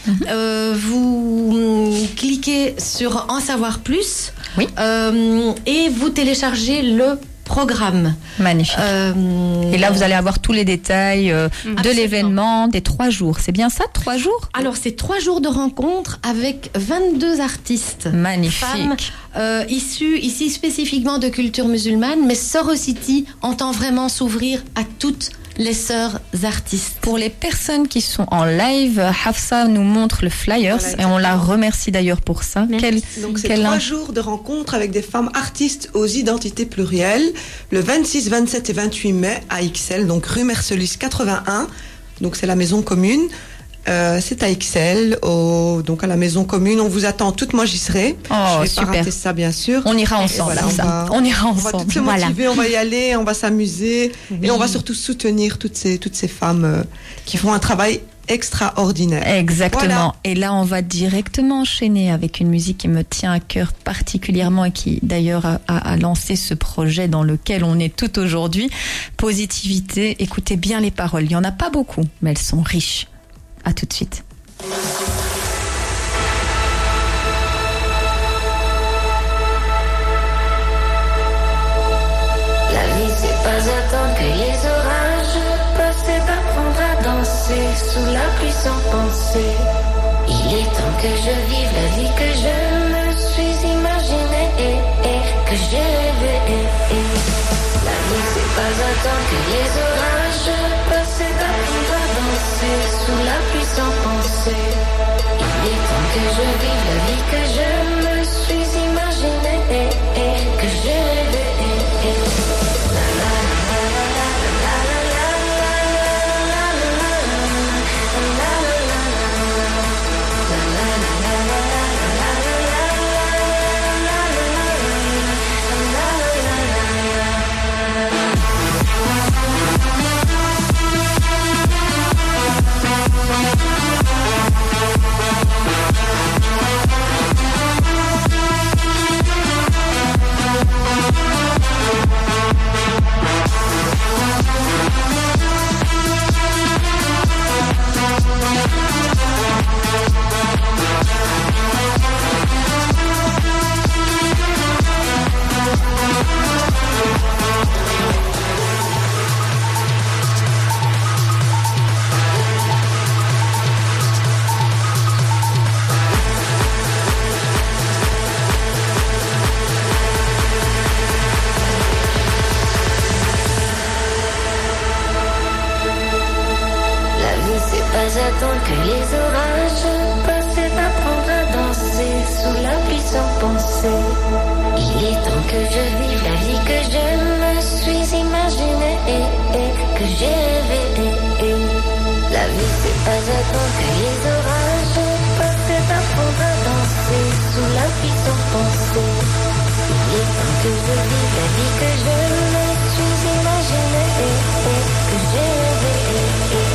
Euh, vous hum, cliquez sur en savoir plus. Oui. Euh, et vous téléchargez le programme. Magnifique. Euh, Et là, vous allez avoir tous les détails euh, de Absolument. l'événement, des trois jours. C'est bien ça, trois jours? Alors, c'est trois jours de rencontre avec vingt-deux artistes. Magnifique. Femmes, euh, issus ici spécifiquement de culture musulmane, mais Soro City entend vraiment s'ouvrir à toutes les sœurs artistes. Pour les personnes qui sont en live, Hafsa nous montre le flyers Voilà, et on la remercie d'ailleurs pour ça. Merci. Quel, Donc c'est quel trois in- jours de rencontres avec des femmes artistes aux identités plurielles, le vingt-six, vingt-sept et vingt-huit mai à Ixelles, donc rue Mercelis quatre-vingt-un, donc c'est la maison commune. Euh, c'est à Ixelles, au, donc à la maison commune. On vous attend toutes, moi j'y serai. Oh, Je vais super. pas rater ça bien sûr. On ira Et ensemble. voilà, on, ça. va, on ira on va ensemble. toutes se Voilà. motiver, on va y aller, on va s'amuser et on va surtout soutenir toutes ces, toutes ces femmes euh, qui font un travail extraordinaire. Exactement. Voilà. Et là, on va directement enchaîner avec une musique qui me tient à cœur particulièrement et qui d'ailleurs a, a- a lancé ce projet dans lequel on est tout aujourd'hui. Positivité. Écoutez bien les paroles. Il y en a pas beaucoup, mais elles sont riches. À tout de suite. La vie c'est pas attendre que les orages passent, c'est d'apprendre à danser sous la pluie sans penser. Il est temps que je vive la vie que je me suis imaginée et, et que j'ai rêvé. La vie c'est pas attendre que les orages passent, c'est d'apprendre à danser sous la pluie sans penser. Il est temps que je vive la vie que je me suis imaginée et, et que j'ai rêvé. pas attendre que les orages passent et t'apprendre à danser sous la pluie sans penser. Il est temps que je vive la vie que je me suis imaginée et, et que j'ai rêvé. Et, et. La vie c'est pas attendre que les orages passent et t'apprendre à danser sous la pluie sans penser. Il est temps que je vive la vie que je me suis imaginée et, et que j'ai rêvé. Et, et.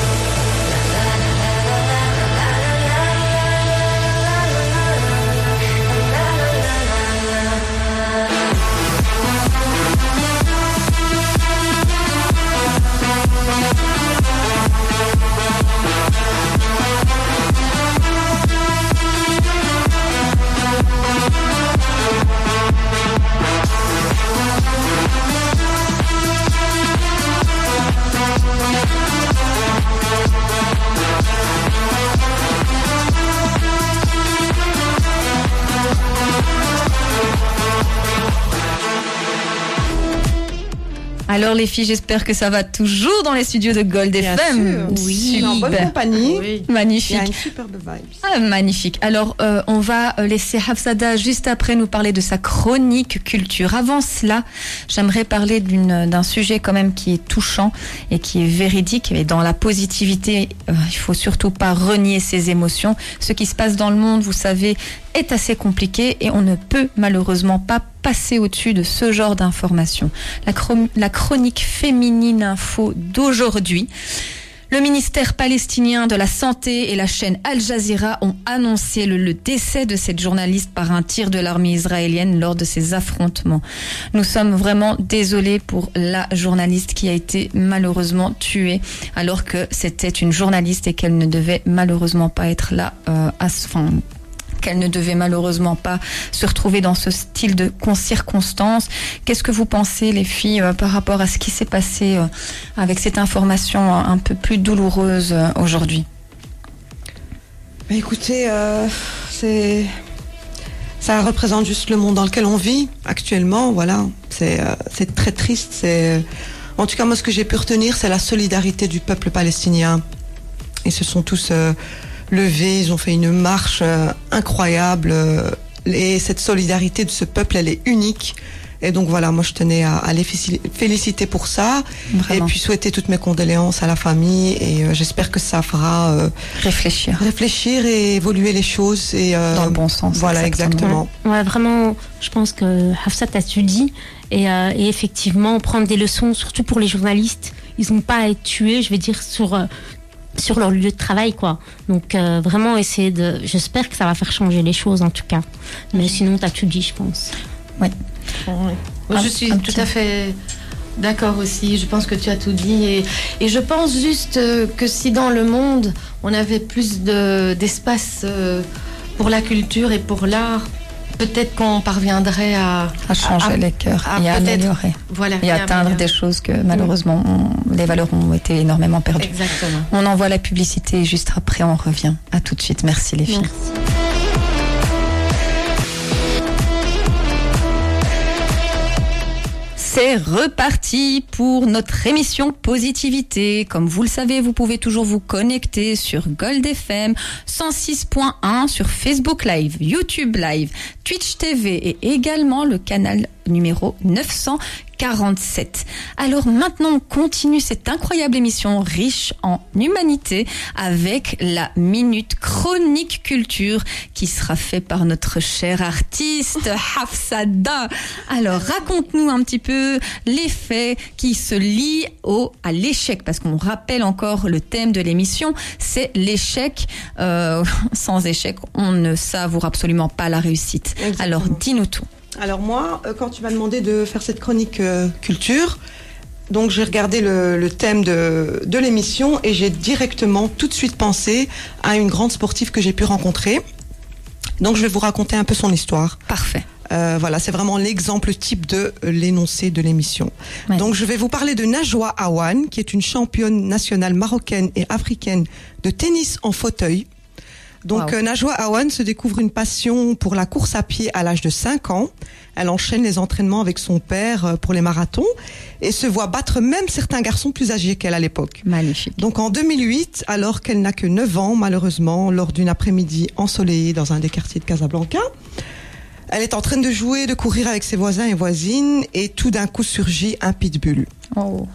Alors les filles, j'espère que ça va toujours dans les studios de Gold Bien F M. sûr, oui, Super. en bonne compagnie. Oui. Magnifique. Il y a une superbe vibe. Ah, magnifique. Alors, euh, on va laisser Hafsada juste après nous parler de sa chronique culture. Avant cela, j'aimerais parler d'une, d'un sujet quand même qui est touchant et qui est véridique. Et dans la positivité, euh, il faut surtout pas renier ses émotions. Ce qui se passe dans le monde, vous savez, est assez compliqué et on ne peut malheureusement pas passer au-dessus de ce genre d'informations. La, chron- la chronique féminine info d'aujourd'hui. Le ministère palestinien de la Santé et la chaîne Al Jazeera ont annoncé le, le décès de cette journaliste par un tir de l'armée israélienne lors de ces affrontements. Nous sommes vraiment désolés pour la journaliste qui a été malheureusement tuée alors que c'était une journaliste et qu'elle ne devait malheureusement pas être là euh, à ce fin. qu'elle ne devait malheureusement pas se retrouver dans ce style de circonstances. Qu'est-ce que vous pensez, les filles, euh, par rapport à ce qui s'est passé euh, avec cette information un peu plus douloureuse euh, aujourd'hui? Mais écoutez, euh, c'est... ça représente juste le monde dans lequel on vit actuellement. Voilà, c'est, euh, c'est très triste. C'est... En tout cas, moi, ce que j'ai pu retenir, c'est la solidarité du peuple palestinien. Ils se sont tous euh, levés, ils ont fait une marche euh, incroyable. Euh, et cette solidarité de ce peuple, elle est unique. Et donc voilà, moi je tenais à, à les féliciter pour ça. Vraiment. Et puis souhaiter toutes mes condoléances à la famille. Et euh, j'espère que ça fera euh, réfléchir, réfléchir et évoluer les choses et euh, dans le bon sens. Voilà, exactement. Ouais, ouais, vraiment, je pense que Hafsa t'a tout dit. Et, euh, et effectivement, prendre des leçons, surtout pour les journalistes. Ils n'ont pas à être tués, je vais dire, sur euh, sur leur lieu de travail, quoi. Donc euh, vraiment essayer de. J'espère que ça va faire changer les choses, en tout cas. Mais sinon, t'as tout dit, je pense. Oui. Oui. Moi, je suis tout à fait d'accord aussi. Je pense que tu as tout dit. Et, et je pense juste que si dans le monde, on avait plus de, d'espace euh, pour la culture et pour l'art, peut-être qu'on parviendrait à... À changer à, les cœurs à, et à améliorer. Voilà, et, et atteindre améliorer. Des choses que malheureusement, on, les valeurs ont été énormément perdues. Exactement. On envoie la publicité et juste après, on revient. À tout de suite. Merci les filles. Merci. C'est reparti pour notre émission Positivité. Comme vous le savez, vous pouvez toujours vous connecter sur Gold F M cent six point un, sur Facebook Live, YouTube Live, Twitch T V et également le canal numéro neuf cent quarante-sept. Alors maintenant, on continue cette incroyable émission riche en humanité avec la Minute Chronique Culture qui sera faite par notre chère artiste Hafsada. Alors raconte-nous un petit peu les faits qui se lient au, à l'échec, parce qu'on rappelle encore le thème de l'émission, c'est l'échec. Euh, sans échec, on ne savoure absolument pas la réussite. Exactement. Alors dis-nous tout. Alors moi, quand tu m'as demandé de faire cette chronique euh, culture, donc j'ai regardé le, le thème de, de l'émission et j'ai directement tout de suite pensé à une grande sportive que j'ai pu rencontrer. Donc je vais vous raconter un peu son histoire. Parfait. Euh, voilà, c'est vraiment l'exemple type de l'énoncé de l'émission. Ouais. Donc je vais vous parler de Najwa Awan, qui est une championne nationale marocaine et africaine de tennis en fauteuil. Donc Wow. euh, Najwa Awan se découvre une passion pour la course à pied à l'âge de cinq ans. Elle enchaîne les entraînements avec son père euh, pour les marathons et se voit battre même certains garçons plus âgés qu'elle à l'époque. Magnifique. Donc en deux mille huit, alors qu'elle n'a que neuf ans malheureusement, lors d'une après-midi ensoleillée dans un des quartiers de Casablanca, elle est en train de jouer, de courir avec ses voisins et voisines et tout d'un coup surgit un pitbull. Oh.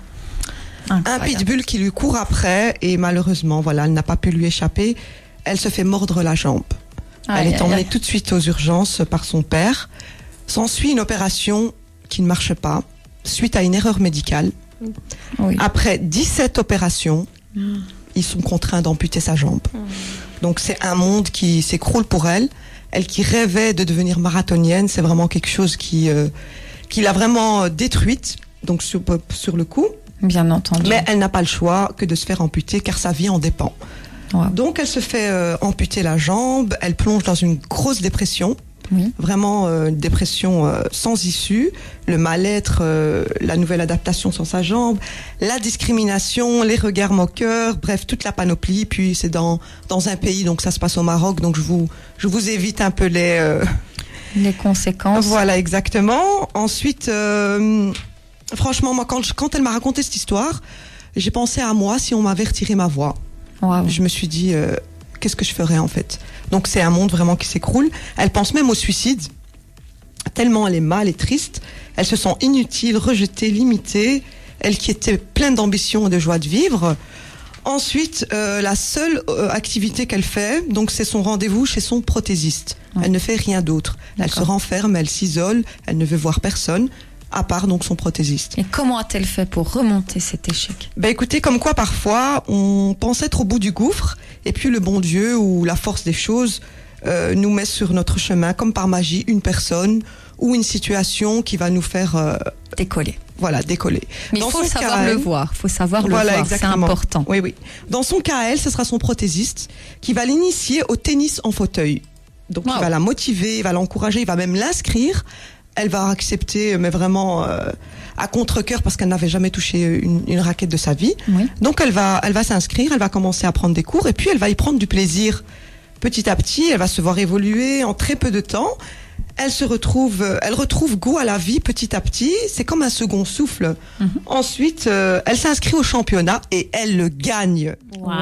Un Incroyable. pitbull qui lui court après et malheureusement, voilà, elle n'a pas pu lui échapper. Elle se fait mordre la jambe. Aïe, Elle est aïe, emmenée aïe. tout de suite aux urgences par son père. S'ensuit une opération qui ne marche pas suite à une erreur médicale. Oui. Après dix-sept opérations, ils sont contraints d'amputer sa jambe. Donc c'est un monde qui s'écroule pour elle. Elle qui rêvait de devenir marathonienne, c'est vraiment quelque chose qui, euh, qui l'a vraiment détruite. Donc sur, sur le coup. Bien entendu. Mais elle n'a pas le choix que de se faire amputer car sa vie en dépend. Wow. Donc elle se fait euh, amputer la jambe, elle plonge dans une grosse dépression, Oui. vraiment euh, une dépression euh, sans issue, le mal-être, euh, la nouvelle adaptation sans sa jambe, la discrimination, les regards moqueurs, bref toute la panoplie. Puis c'est dans dans un pays, donc ça se passe au Maroc, donc je vous je vous évite un peu les euh, Les conséquences. voilà exactement. Ensuite, euh, franchement moi quand je- quand elle m'a raconté cette histoire, j'ai pensé à moi si on m'avait retiré ma voix. Wow. Je me suis dit, euh, qu'est-ce que je ferais en fait? Donc c'est un monde vraiment qui s'écroule. Elle pense même au suicide, tellement elle est mal et triste. Elle se sent inutile, rejetée, limitée. Elle qui était pleine d'ambition et de joie de vivre. Ensuite, euh, la seule euh, activité qu'elle fait, donc c'est son rendez-vous chez son prothésiste. Ouais. Elle ne fait rien d'autre. Elle se D'accord. renferme, elle s'isole, elle ne veut voir personne, à part donc son prothésiste. Et comment a-t-elle fait pour remonter cet échec? Ben écoutez, comme quoi parfois on pense être au bout du gouffre et puis le bon Dieu ou la force des choses euh, nous met sur notre chemin comme par magie une personne ou une situation qui va nous faire euh, Décoller. voilà décoller. Mais il Dans faut son savoir cas, le elle- voir. Il faut savoir le Voilà, voir. C'est exactement. important. Oui oui. Dans son cas, elle, ce sera son prothésiste qui va l'initier au tennis en fauteuil. Donc Wow. il va la motiver, il va l'encourager, il va même l'inscrire. Elle va accepter, mais vraiment euh, à contre-cœur parce qu'elle n'avait jamais touché une, une raquette de sa vie. Oui. Donc elle va, elle va s'inscrire, elle va commencer à prendre des cours et puis elle va y prendre du plaisir. Petit à petit, elle va se voir évoluer en très peu de temps. Elle se retrouve, euh, elle retrouve goût à la vie petit à petit. C'est comme un second souffle. Mhm. Ensuite, euh, elle s'inscrit au championnat et elle le gagne.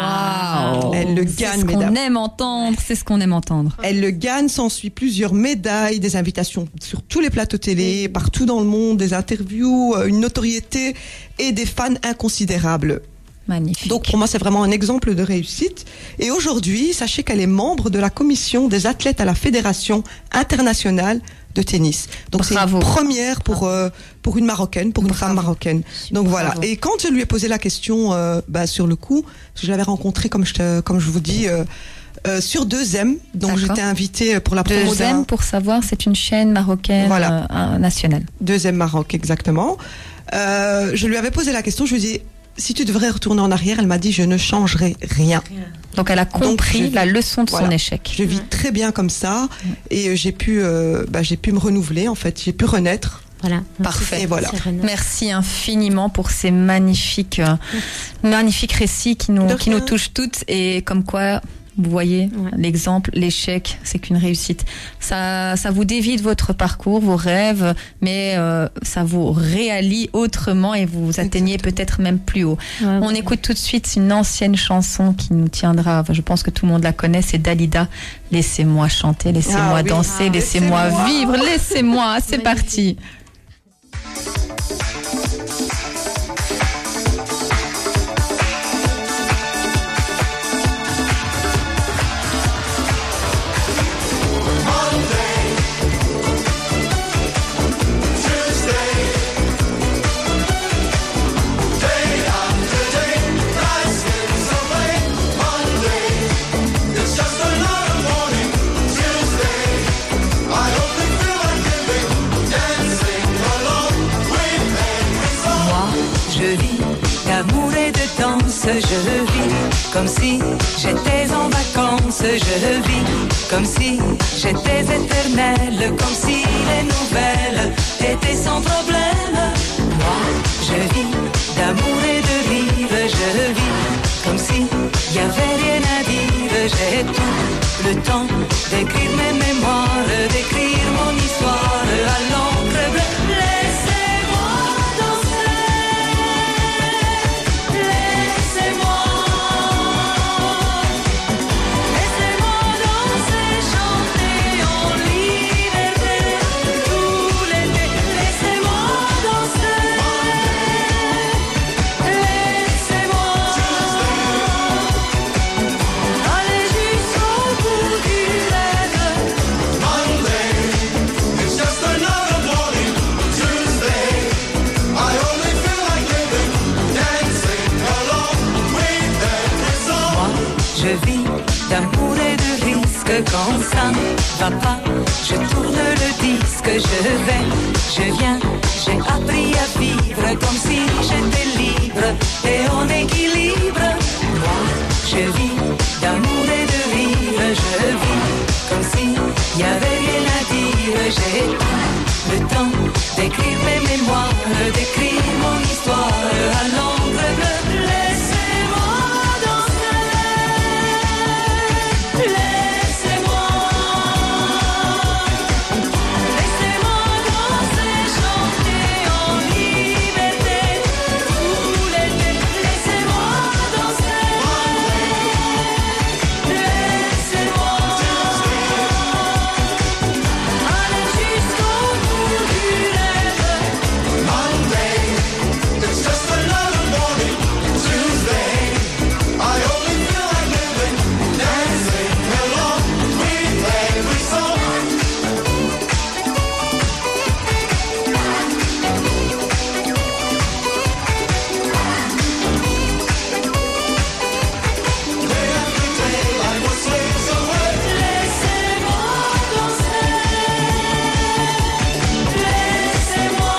Waouh. Elle le C'est gagne, ce qu'on mesdames. aime entendre. C'est ce qu'on aime entendre. Elle le gagne, s'ensuit plusieurs médailles, des invitations sur tous les plateaux télé, partout dans le monde, des interviews, euh, une notoriété et des fans inconsidérables. Magnifique. Donc pour moi, c'est vraiment un exemple de réussite. Et aujourd'hui, sachez qu'elle est membre de la commission des athlètes à la Fédération internationale de tennis. Donc c'est Bravo. une première pour euh, pour une marocaine, pour une Bravo. femme marocaine. Donc voilà. Bravo. Et quand je lui ai posé la question, euh, bah, sur le coup, parce que je l'avais rencontrée comme je te, comme je vous dis. Euh, euh, sur deux M, donc D'accord. j'étais invitée pour la promo d'un- Deuxième, pour savoir, c'est une chaîne marocaine Voilà. euh, nationale. Deuxième Maroc, exactement. Euh, je lui avais posé la question, je lui ai dit, si tu devrais retourner en arrière, elle m'a dit, je ne changerai rien. Donc elle a Donc, compris je- la leçon de son voilà. échec. Je vis très bien comme ça et euh, j'ai pu, euh, bah, j'ai pu me renouveler en fait, j'ai pu renaître. Voilà. Parfait, voilà. Merci infiniment pour ces magnifiques, euh, magnifiques récits qui nous, De qui rien. nous touchent toutes et comme quoi, vous voyez, Ouais. l'exemple, l'échec, c'est qu'une réussite. Ça, ça vous dévie de votre parcours, vos rêves, mais euh, ça vous réalise autrement et vous atteignez Exactement. peut-être même plus haut. Ouais, On ouais. écoute tout de suite une ancienne chanson qui nous tiendra, enfin, je pense que tout le monde la connaît, c'est Dalida. Laissez-moi chanter, laissez-moi Ah oui. danser, Ah, laissez-moi laissez-moi. vivre, laissez-moi, c'est parti. Je vis d'amour et de danse, je vis comme si j'étais en vacances, je vis comme si j'étais éternelle, comme si les nouvelles étaient sans problème. Moi, je vis d'amour et de rire, je vis comme si y avait rien à dire, j'ai tout temps d'écrire mes mémoires, d'écrire mon histoire à l'encre bleue. Laissez-moi danser, laissez-moi, laissez-moi danser, chanter en liberté tout l'été. Laissez-moi danser, laissez-moi aller jusqu'au bout du rêve. Monday, it's just another morning. Tuesday, I only feel like living, dancing along with every song. Moi, je vis d'amour et de risque. Quand ça ne va pas, je tourne le disque. Je vais, je viens, j'ai appris à vivre comme si j'étais libre et en équilibre. Moi, je vis d'amour et de rire. Je vis comme si y avait rien à dire. J'ai le temps d'écrire mes mémoires, d'écrire mon histoire à l'encre bleue. Laissez-moi danser, laissez-moi, laissez-moi danser, chanter en liberté tout l'été. Laissez-moi danser, laissez-moi aller jusqu'au bout du rêve. Monday, it's just another morning. Tuesday, I only feel like living, dancing along with every song. Day after day, life was slips away. Laissez-moi danser, laissez-moi,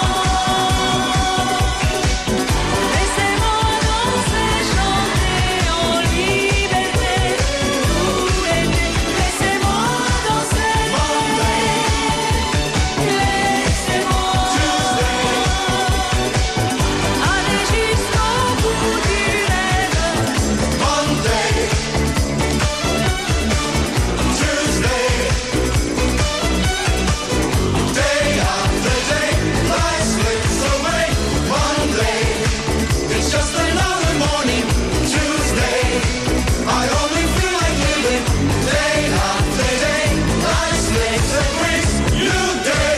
laissez-moi danser, chanter en liberté tout l'été. Laissez-moi danser, laissez-moi aller jusqu'au bout du rêve. Monday, Tuesday, day after day, life slips away. Monday, it's just another morning. Tuesday, I only feel like living. Day after day, life slips and brings new day.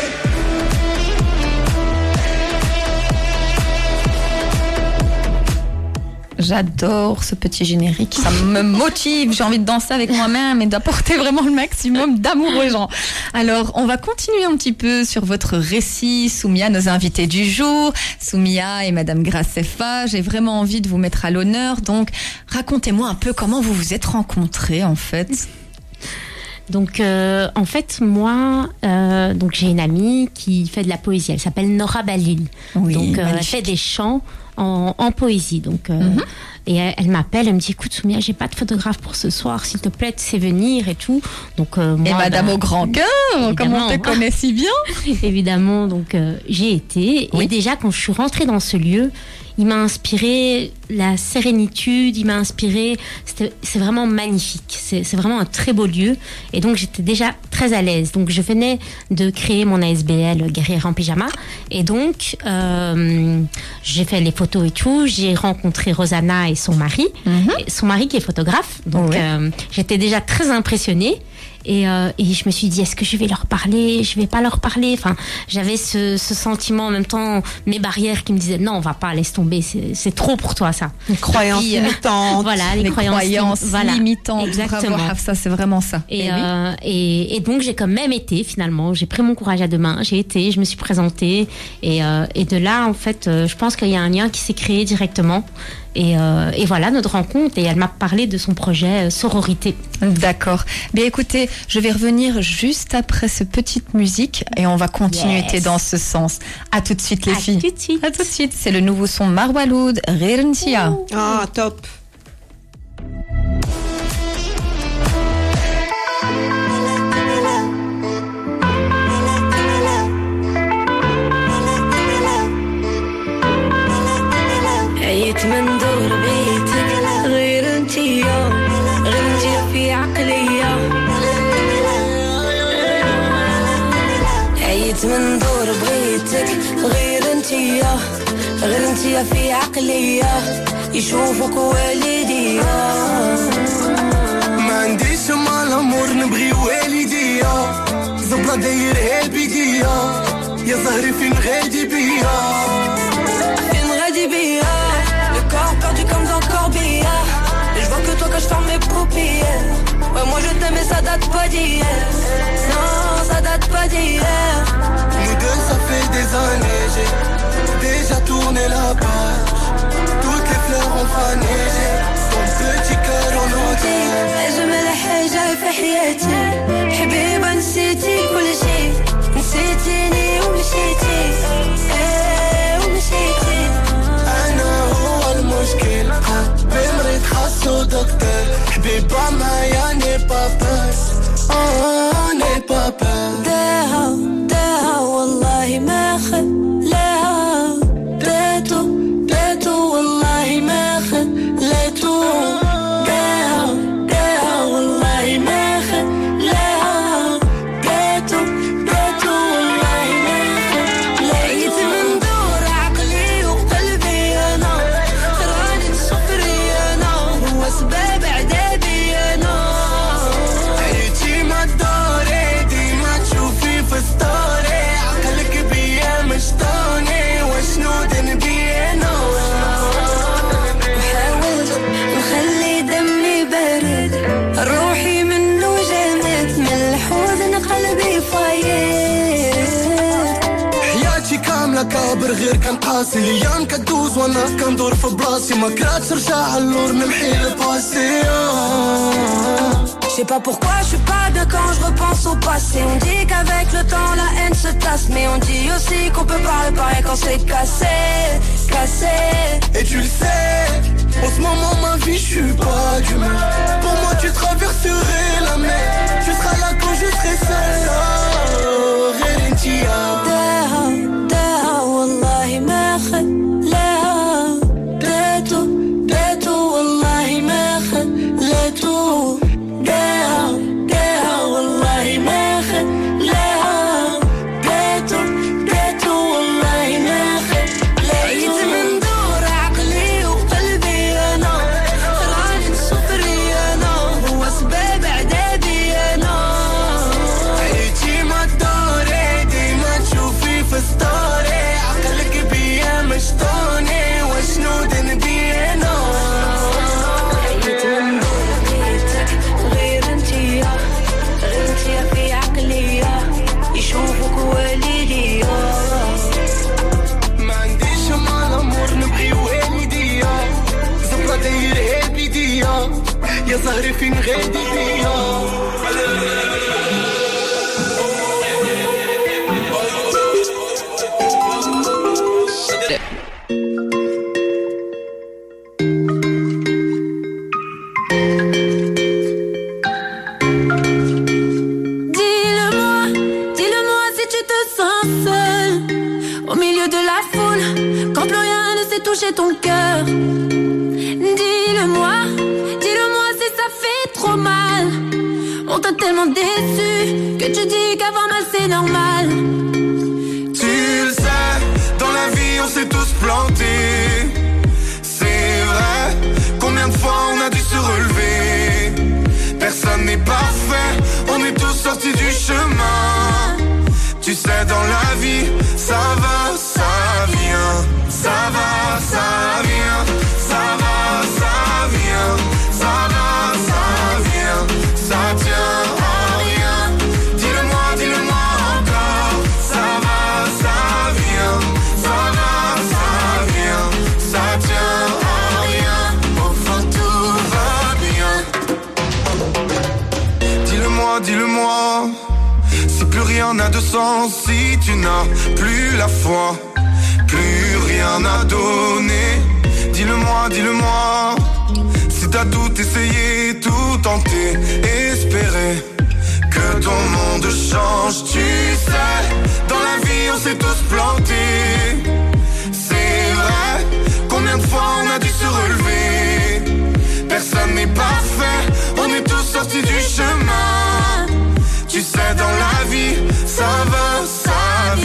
J'adore ce petit générique, ça me motive, j'ai envie de danser avec moi-même et d'apporter vraiment le maximum d'amour aux gens. Alors, on va continuer un petit peu sur votre récit, Soumia, nos invités du jour, Soumia et Madame Graceffa. J'ai vraiment envie de vous mettre à l'honneur, donc racontez-moi un peu comment vous vous êtes rencontrés en fait. Donc, euh, en fait, moi, euh, donc j'ai une amie qui fait de la poésie. Elle s'appelle Nora Balil. Oui, donc, euh, elle magnifique. fait des chants en, en poésie. Donc, euh, Mhm. et elle, elle m'appelle, elle me dit, écoute, Soumia, j'ai pas de photographe pour ce soir. S'il te plaît, tu sais venir et tout. Donc, euh, moi, Et Madame bah, au grand cœur, comme on te évidemment. connaît si bien. Évidemment, donc euh, j'y ai été. Oui. Et déjà, quand je suis rentrée dans ce lieu, il m'a inspiré la sérénitude, il m'a inspiré. c'était- C'est vraiment magnifique. C'est c'est vraiment un très beau lieu. Et donc, j'étais déjà très à l'aise. Donc, je venais de créer mon A S B L Guerrière en pyjama. Et donc, euh, j'ai fait les photos et tout. J'ai rencontré Rosanna et son mari. Et son mari qui est photographe. Donc, Ouais. euh, j'étais déjà très impressionnée. Et, euh, et je me suis dit, est-ce que je vais leur parler? Je vais pas leur parler. Enfin, j'avais ce, ce sentiment en même temps, mes barrières qui me disaient, non, on va pas, laisse tomber, c'est c'est trop pour toi ça. Les croyances Et puis, euh, limitantes. Voilà, les, Les croyances, croyances voilà, limitantes. exactement. Bravo, Hafsa, c'est vraiment ça. Et, Eh oui. euh, et, et donc j'ai quand même été finalement, j'ai pris mon courage à deux mains, j'ai été, je me suis présentée et, euh, et de là en fait, euh, je pense qu'il y a un lien qui s'est créé directement. Et, euh, et voilà notre rencontre. Et elle m'a parlé de son projet euh, Sororité. D'accord. Bien écoutez, je vais revenir juste après cette petite musique et on va continuer Yes. dans ce sens. À tout de suite les À filles. tout de suite. À tout de suite. C'est le nouveau son Marwaloud, Rirntia. Ah, top. عيت من دور بيتك غير انتي يوم غير انتي في عقلي يوم عييت من دور بغيتك غير انتيا غير انتيا في عقلية يشوفوك والديا ما عنديش مع الامور نبغي والديا زبلة داير هالبيديا يا زهري فين غادي بيا فين غادي بيا le corps perdu comme dans Corbillard et je vois que toi quand je ferme mes paupières ouais moi je t'aime mais ça date pas d'hier non ça date pas d'hier nous deux ça fait des années j'ai déjà tourné la page toutes les fleurs ont fané j'ai ton petit cœur en entier أجمل حاجة في حياتي حبيبة نسيتي كل شيء نسيتيني ومشيتي ايه ومشيتي أنا هو المشكل قلبي مريض خاصو دكتور حبيبة معايا ني باباس اه ني باباس داها داها والله ما خلاها بيتو بيتو والله ما خليتو داها داها والله ما خلاها بيتو بيتو والله ما خليت من دور عقلي وقلبي انا راني نصفري انا هو سباب عذابي انا عيتي ما تدوري ديما تشوفي في ستوري عقلك بيا مشطوني وشنو ذنبي انا حاولت نخلي دمي بارد روحي منه جامد من الحزن قلبي فايت حياتي كاملة كابر غير كان قاسي ليام كدوز وانا كندور في بلاصي ما كرهتش نرجع اللور نمحي الباسي Je sais pas pourquoi je suis pas bien quand je repense au passé. On dit qu'avec le temps la haine se tasse, mais on dit aussi qu'on peut pas réparer quand c'est cassé, cassé. Et tu le sais, en ce moment ma vie je suis pas d'humeur. Pour moi tu traverserais la mer, tu seras là quand je serai seul. Oh, Rélentia. داها داها والله ما خلاها بيتو بيتو والله ما خليتو داها داها والله ما خلاها بيتو بيتو والله ما خليت من دور عقلي وقلبي انا راني نصفري انا هو سباب عذابي انا عيتي ما تدوري ديما تشوفي في ستوري عقلك بيا مشطوني وشنو ذنبي انا عيت من دور بغيتك غير انتيا غير انتيا في عقلية يشوفوك والديا ما عنديش مع الامور نبغي والديا زبلة داير هالبيديا يا زهري فين غادي بيا Dis-le-moi, dis-le-moi si tu te sens seul au milieu de la foule, quand plus rien ne sait toucher ton cœur. Dis-le-moi, dis-le-moi si ça fait trop mal. On t'a tellement déçu que tu dis qu'avoir mal c'est normal. Tu le sais, dans la vie on s'est tous plantés. C'est vrai, combien de fois on a dû se relever. Personne n'est parfait, on est tous sortis du chemin. Tu sais dans la vie, ça va, ça vient. Ça va, ça vient. Ça va, ça vient. Ça va, ça vient. Ça tient à rien. Dis-le-moi, dis-le-moi encore. Ça va, ça vient. Ça va, ça vient. Ça tient à rien. Au fond tout va bien. Dis-le-moi, dis-le-moi. Si plus rien n'a de sens, si tu n'as plus la foi, plus rien à donner. Dis-le-moi, dis-le-moi. Si t'as tout essayé, tout tenté, espéré que ton monde change. Tu sais, dans la vie on s'est tous plantés. C'est vrai, combien de fois on a dû se relever. Personne n'est parfait, on est tous sortis du chemin. Tu sais dans la vie, ça va, ça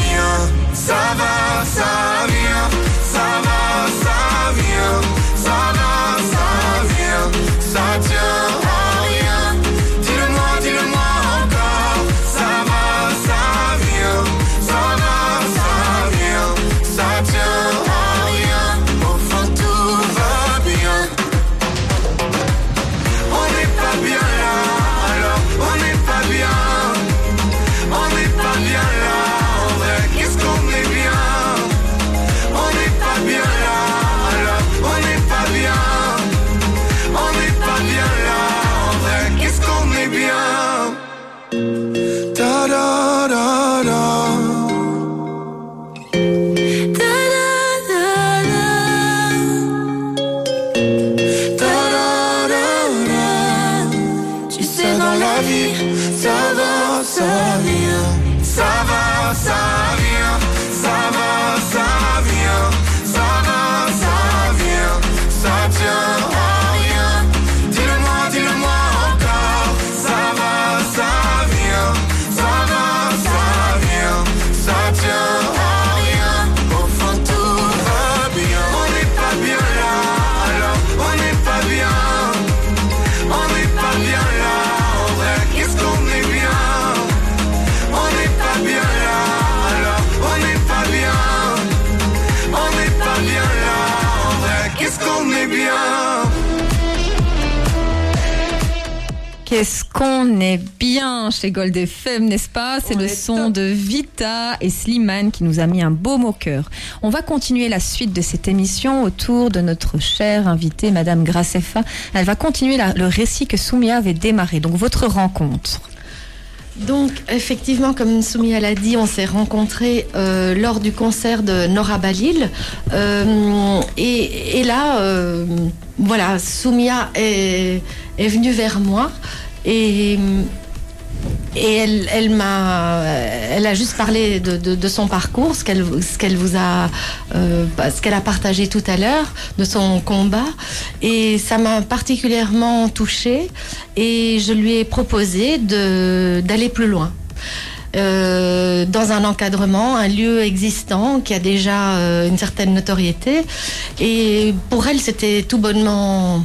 Qu'est-ce qu'on est bien chez Gold F M, n'est-ce pas? C'est On le est son top. de Vita et Slimane qui nous a mis un baume au cœur. On va continuer la suite de cette émission autour de notre chère invitée, Madame Graceffa. Elle va continuer la- le récit que Soumia avait démarré, donc votre rencontre. Donc, effectivement, comme Soumia l'a dit, on s'est rencontrés euh, lors du concert de Nora Balil. Euh, et, et là, euh, voilà, Soumia est, est venue vers moi et, et elle, elle m'a, elle a juste parlé de, de, de son parcours, ce qu'elle, ce qu'elle vous a, euh, ce qu'elle a partagé tout à l'heure, de son combat, et ça m'a particulièrement touchée. Et je lui ai proposé de, d'aller plus loin. Euh, dans un encadrement, un lieu existant qui a déjà euh, une certaine notoriété. Et pour elle, c'était tout bonnement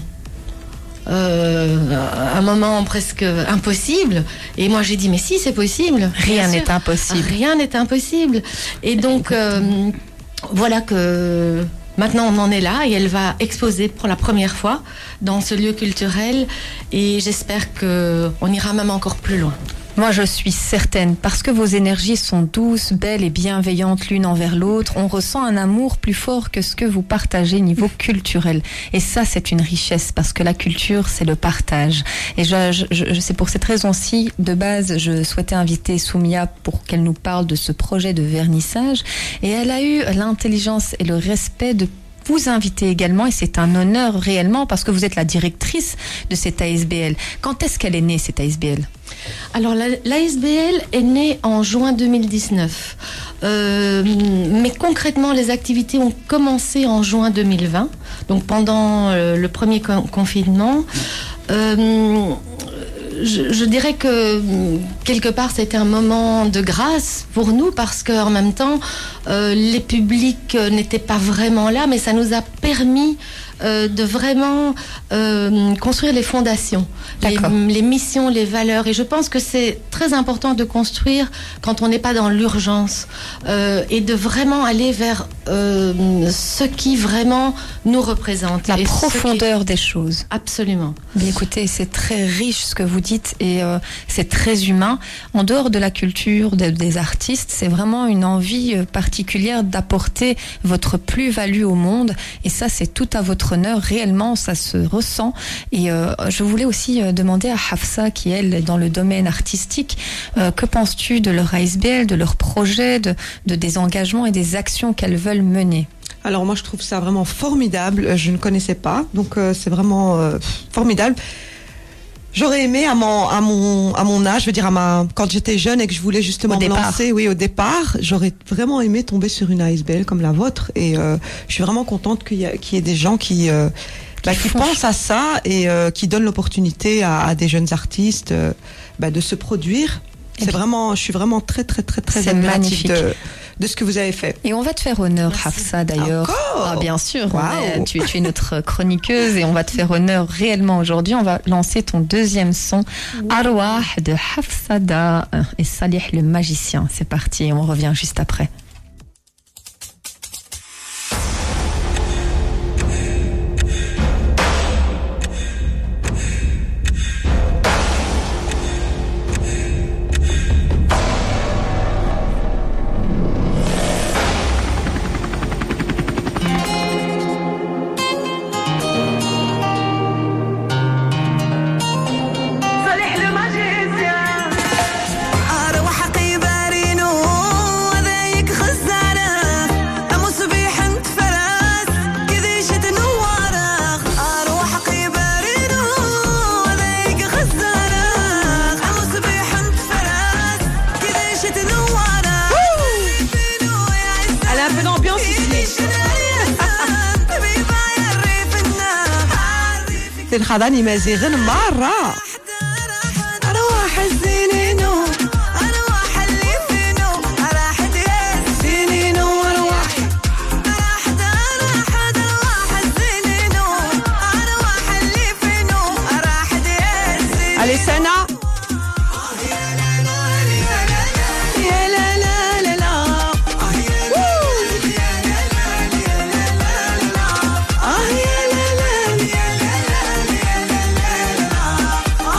euh, un moment presque impossible. Et moi, j'ai dit, mais si, c'est possible. Rien Bien n'est sûr. impossible. Rien n'est impossible. Et donc, euh, voilà que maintenant on en est là et elle va exposer pour la première fois dans ce lieu culturel. Et j'espère qu'on ira même encore plus loin. Moi, je suis certaine, parce que vos énergies sont douces, belles et bienveillantes l'une envers l'autre, on ressent un amour plus fort que ce que vous partagez niveau culturel. Et ça, c'est une richesse, parce que la culture, c'est le partage. Et je, je, je, c'est pour cette raison-ci, de base, je souhaitais inviter Soumia pour qu'elle nous parle de ce projet de vernissage. Et elle a eu l'intelligence et le respect de vous inviter également, et c'est un honneur réellement, parce que vous êtes la directrice de cette A S B L. Quand est-ce qu'elle est née, cette A S B L ? Alors, la- l'A S B L est née en juin deux mille dix-neuf. Euh, mais concrètement, les activités ont commencé en juin deux mille vingt, donc pendant euh, le premier con- confinement. Euh, je, je dirais que hum, quelque part c'était un moment de grâce pour nous parce qu'en même temps euh, les publics euh, n'étaient pas vraiment là, mais ça nous a permis euh, de vraiment euh, construire les fondations, les, D'accord. les missions, les valeurs. Et je pense que c'est très important de construire quand on n'est pas dans l'urgence euh, et de vraiment aller vers euh, ce qui vraiment nous représente. La Et ce qui- profondeur des choses. Absolument. Mais écoutez, c'est très riche ce que vous dites et euh, c'est très humain. En dehors de la culture de- des artistes, c'est vraiment une envie euh, particulière d'apporter votre plus-value au monde. Et ça, c'est tout à votre honneur. Réellement, ça se ressent. Et euh, je voulais aussi euh, demander à Hafsa, qui elle est dans le domaine artistique, euh, que penses-tu de leur A S B L, de leurs projets, de, de des engagements et des actions qu'elles veulent mener? Alors moi je trouve ça vraiment formidable, je ne connaissais pas, donc euh, c'est vraiment euh, formidable. J'aurais aimé à mon à mon à mon âge, je veux dire à ma quand j'étais jeune et que je voulais justement Au me départ. lancer, oui au départ, j'aurais vraiment aimé tomber sur une A S B L comme la vôtre et euh, je suis vraiment contente qu'il y, a- qu'il y ait des gens qui euh, bah, qui font- pensent à ça et euh, qui donnent l'opportunité à, à des jeunes artistes euh, bah, de se produire. Et C'est puis- vraiment, je suis vraiment très très très très C'est admirative magnifique. de de ce que vous avez fait. Et on va te faire honneur, Merci. Hafsa, d'ailleurs. Encore Ah, bien sûr. on Waouh. est- tu, tu es notre chroniqueuse et on va te faire honneur réellement aujourd'hui. On va lancer ton deuxième son, Arwah de Hafsada et Salih le magicien. C'est parti, on revient juste après. أروح قيبارينو وذايك خزانة أموس بيحنت فراس كذي شت نوارخ أروح قيبارينو وذايك خزانة أموس بيحنت فراس كذي شت نوارخ Elle a un peu d'ambiance ici. في الحضانة يمازيغن مرة. أرواح الزينينو أرواح اللي فينو أراح ديال زينينو أرواح أراح أراح أرواح الزينينو أرواح اللي فينو أراح ديال Allez Sana. يا لا لا لا لا. آه يا لا لا.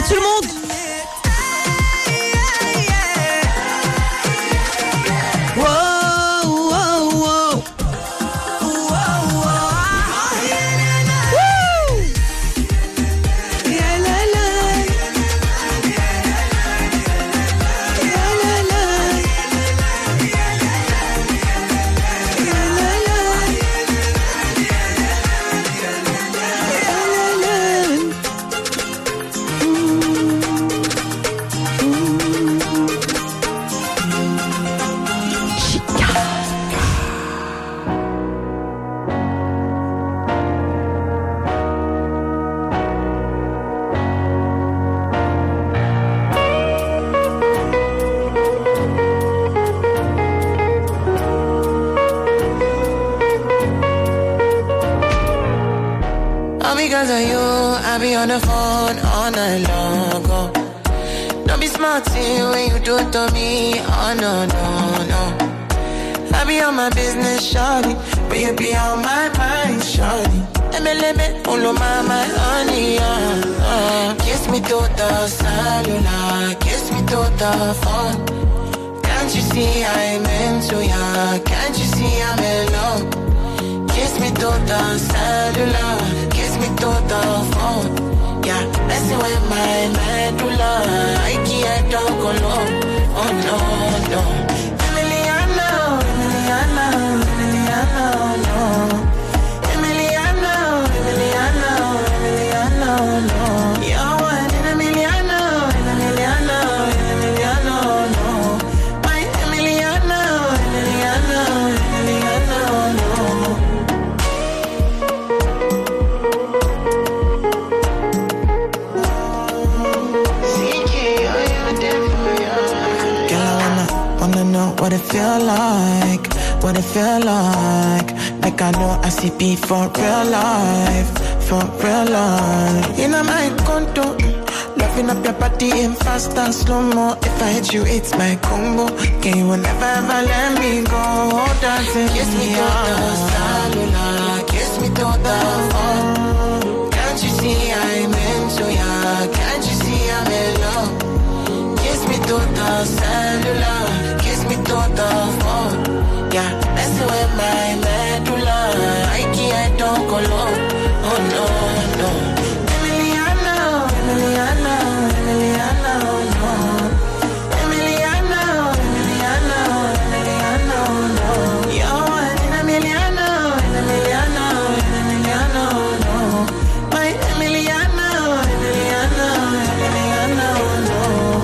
Allez tout le monde. Because of you, I be on the phone all night long. Oh. Don't be smart when you do it to me. Oh no, no, no. I be on my business, shawty, but you be on my mind, shawty. Let me, let me, follow my, my honey, uh, uh. Kiss me to the cellular, kiss me to the phone. Can't you see I'm into ya? Can't you see I'm in love? Kiss me to the cellular, kiss me to the phone. Yeah, messing with my medulla. I can't talk alone. Oh no, no. Emiliano, Emiliano, Emiliano, no. Emiliano, Emiliano, Emiliano, no. You're one in a Emiliano, Emiliano, Emiliano, no. My Emiliano, Emiliano, Emiliano, no. Wanna know what it feel like, what it feel like. Like I know I see P for real life, for real life. In my condo, loving up your body in fast and slow mo. If I hit you, it's my combo. Can you never ever let me go? Dancing, kiss me to the cellular, kiss me to the phone. Can't you see I'm into ya? Can't you see I'm in love? Kiss me to the cellular, kiss me to the phone. Yeah, messing with my medulla. I can't talk alone. Oh no, no. Emiliano, Emiliano, Emiliano, no. Emiliano, Emiliano, Emiliano, no. You're one in a Emiliano, Emiliano, Emiliano, no. My Emiliano, Emiliano, Emiliano, no.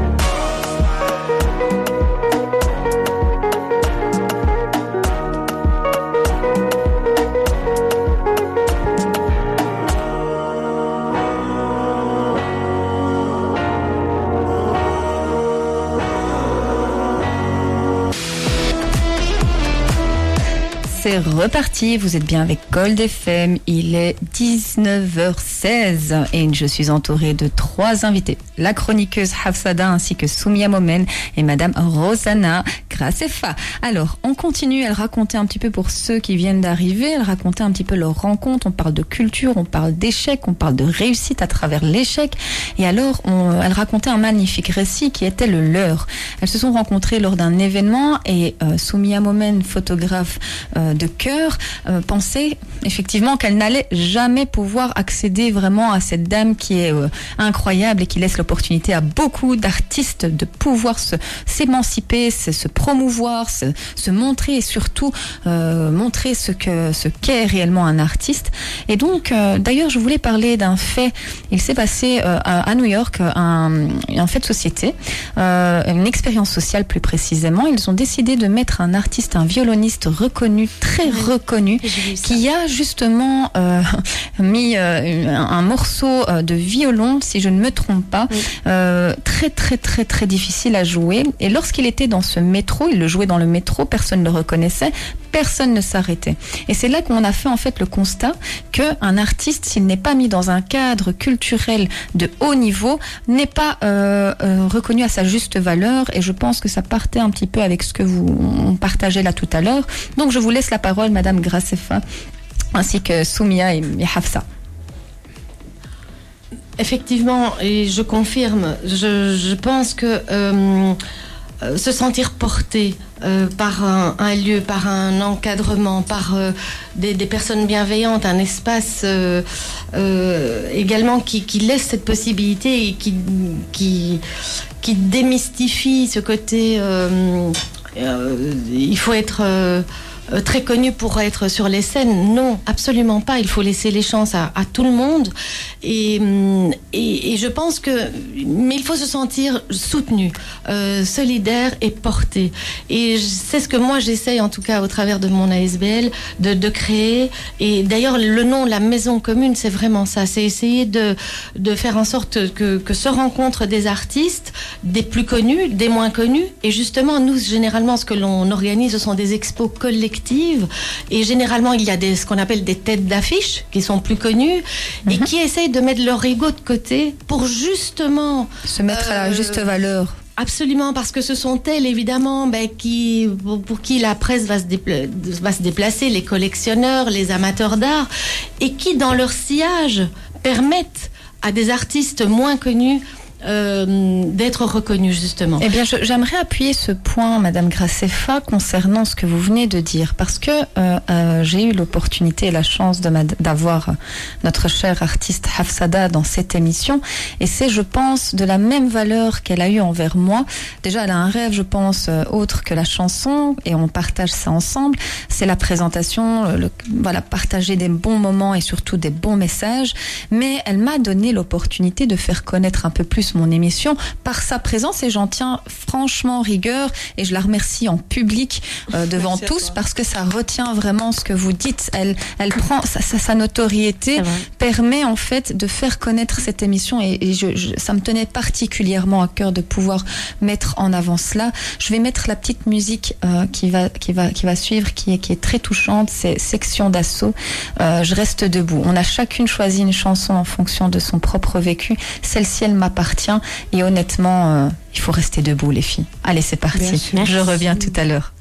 C'est reparti, vous êtes bien avec Gold F M, il est dix-neuf heures seize et je suis entourée de trois invités. La chroniqueuse Hafsada ainsi que Soumia Momen et Madame Rosanna Gracefa. Alors, on continue, elle racontait un petit peu pour ceux qui viennent d'arriver, elle racontait un petit peu leur rencontre, on parle de culture, on parle d'échec, on parle de réussite à travers l'échec et alors on, elle racontait un magnifique récit qui était le leur. Elles se sont rencontrées lors d'un événement et euh, Soumia Momen, photographe euh, de cœur, euh, pensait effectivement qu'elle n'allait jamais pouvoir accéder vraiment à cette dame qui est euh, incroyable et qui laisse l'opportunité à beaucoup d'artistes de pouvoir se, s'émanciper, se, se promouvoir, se, se montrer et surtout euh, montrer ce que ce qu'est réellement un artiste. Et donc, euh, d'ailleurs, je voulais parler d'un fait. Il s'est passé euh, à, à New York un, un fait de société, euh, une expérience sociale plus précisément. Ils ont décidé de mettre un artiste, un violoniste reconnu, très oui, reconnu, qui a justement euh, mis euh, un, un morceau de violon, si je ne me trompe pas, oui. euh, très très très très difficile à jouer. Et lorsqu'il était dans ce métro, il le jouait dans le métro, personne ne le reconnaissait, personne ne s'arrêtait. Et c'est là qu'on a fait en fait le constat qu'un artiste, s'il n'est pas mis dans un cadre culturel de haut niveau, n'est pas euh, euh, reconnu à sa juste valeur. Et je pense que ça partait un petit peu avec ce que vous on partageait là tout à l'heure. Donc je vous laisse la parole, Madame Gracefa, ainsi que Soumia et, et Hafsa. effectivement, et je confirme, je, je pense que euh, se sentir porté euh, par un, un lieu, par un encadrement, par euh, des, des personnes bienveillantes, un espace euh, euh, également qui, qui laisse cette possibilité et qui, qui, qui démystifie ce côté... Euh, euh, il faut être... Euh, très connu pour être sur les scènes. Non, absolument pas. Il faut laisser les chances à, à tout le monde. Et, et, et je pense que... Mais il faut se sentir soutenu, euh, solidaire et porté. Et c'est ce que moi j'essaye, en tout cas au travers de mon A S B L, de, de créer. Et d'ailleurs, le nom, la maison commune, c'est vraiment ça. C'est essayer de, de faire en sorte que, que se rencontrent des artistes, des plus connus, des moins connus. Et justement, nous, généralement, ce que l'on organise, ce sont des expos collectives. Et généralement, il y a des, ce qu'on appelle des têtes d'affiche qui sont plus connues mm-hmm. et qui essayent de mettre leur ego de côté pour justement... Se mettre euh, à la juste valeur. Absolument, parce que ce sont elles, évidemment, ben, qui, pour, pour qui la presse va se, dépla- va se déplacer, les collectionneurs, les amateurs d'art, et qui, dans leur sillage, permettent à des artistes moins connus Euh, d'être reconnus, justement. Eh bien, je, j'aimerais appuyer ce point, Madame Graceffa, concernant ce que vous venez de dire, parce que euh, euh, j'ai eu l'opportunité et la chance de mad- d'avoir notre chère artiste Hafsada dans cette émission, et c'est, je pense, de la même valeur qu'elle a eu envers moi. Déjà, elle a un rêve, je pense, euh, autre que la chanson, et on partage ça ensemble. C'est la présentation, le, voilà, partager des bons moments et surtout des bons messages. Mais elle m'a donné l'opportunité de faire connaître un peu plus mon émission par sa présence, et j'en tiens franchement rigueur, et je la remercie en public euh, devant Merci tous, parce que ça retient vraiment ce que vous dites. Elle, elle prend sa, sa, sa notoriété, permet en fait de faire connaître cette émission, et, et je, je, ça me tenait particulièrement à cœur de pouvoir mettre en avant cela. Je vais mettre la petite musique euh, qui va qui va qui va suivre, qui est qui est très touchante. C'est Section d'Assaut. Euh, je reste debout. On a chacune choisi une chanson en fonction de son propre vécu. Celle-ci, elle m'appartient. Et honnêtement, euh, il faut rester debout, les filles. Allez, c'est parti. Je reviens tout à l'heure.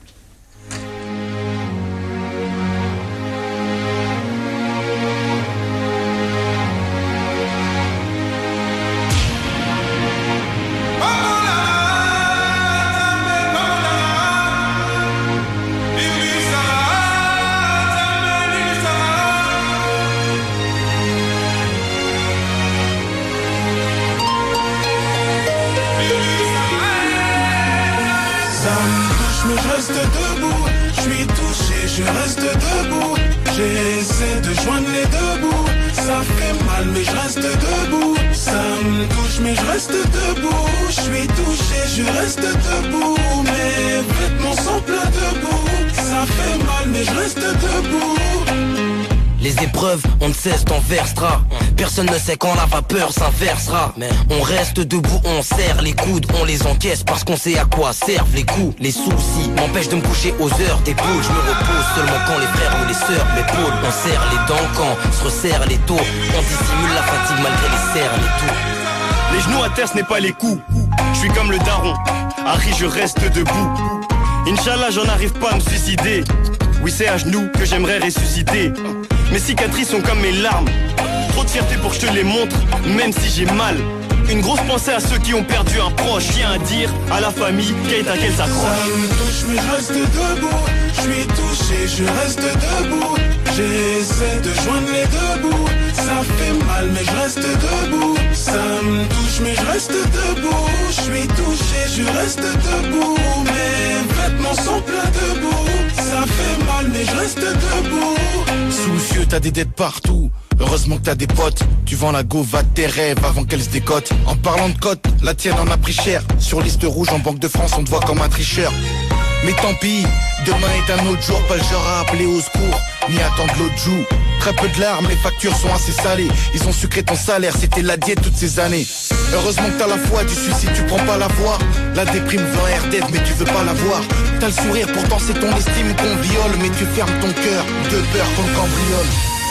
On ne cesse d'enversera. Personne ne sait quand la vapeur s'inversera. Mais on reste debout, on serre les coudes, on les encaisse parce qu'on sait à quoi servent les coups. Les soucis m'empêchent de me coucher aux heures des poules. Je me repose seulement quand les frères ou les sœurs m'épaulent. On serre les dents quand se resserrent les taux. On dissimule la fatigue malgré les cernes et tout. Les genoux à terre, ce n'est pas les coups. Je suis comme le daron. Harry, je reste debout. Inch'Allah, j'en arrive pas à me suicider. Oui, c'est à genoux que j'aimerais ressusciter. Mes cicatrices sont comme mes larmes. Trop de fierté pour que je te les montre, même si j'ai mal. Une grosse pensée à ceux qui ont perdu un proche. Viens à dire à la famille qu'elle à qu'elle s'accroche. Ça me touche mais je reste debout. Je suis touché, je reste debout. J'essaie de joindre les deux bouts. Ça fait mal mais je reste debout. Ça me touche mais je reste debout. Je suis touché, je reste debout. Mes vêtements sont pleins de boue. Ça fait mal mais je reste debout. Soucieux, t'as des dettes partout. Heureusement que t'as des potes. Tu vends la gauve à tes rêves avant qu'elle se décote. En parlant de cote, la tienne en a pris cher. Sur liste rouge en Banque de France, on te voit comme un tricheur. Mais tant pis, demain est un autre jour. Pas le genre à appeler au secours, ni attendre l'autre joue. Très peu de larmes, les factures sont assez salées. Ils ont sucré ton salaire, c'était la diète toutes ces années. Heureusement que t'as la foi du suicide, tu prends pas la voie. La déprime veut R D F mais tu veux pas la voir. T'as le sourire, pourtant c'est ton estime qu'on viole. Mais tu fermes ton cœur, de peur qu'on cambriole.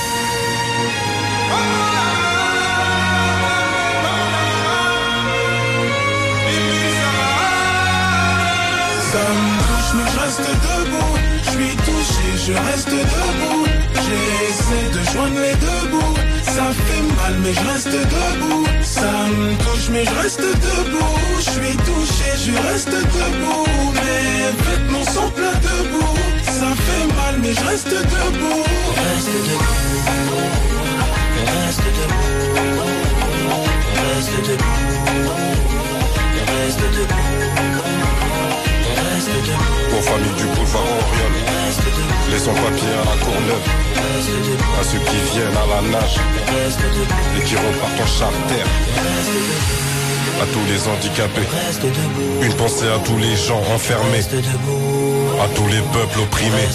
Ça me touche mais je reste debout. Je suis touché, je reste debout. J'essaie de joindre les deux bouts. Ça fait mal mais je reste debout. Ça me touche mais je reste debout. Je suis touché, je reste debout. Mes vêtements sont pleins de boue. Ça fait mal mais je reste debout. On reste debout. On reste debout. On reste debout. On reste debout. On reste debout. Aux familles du boulevard Oriol, les sans-papiers à la Courneuve, à ceux qui viennent à la nage et qui repartent en charter, à tous les handicapés, une pensée à tous les gens enfermés, à tous les peuples opprimés,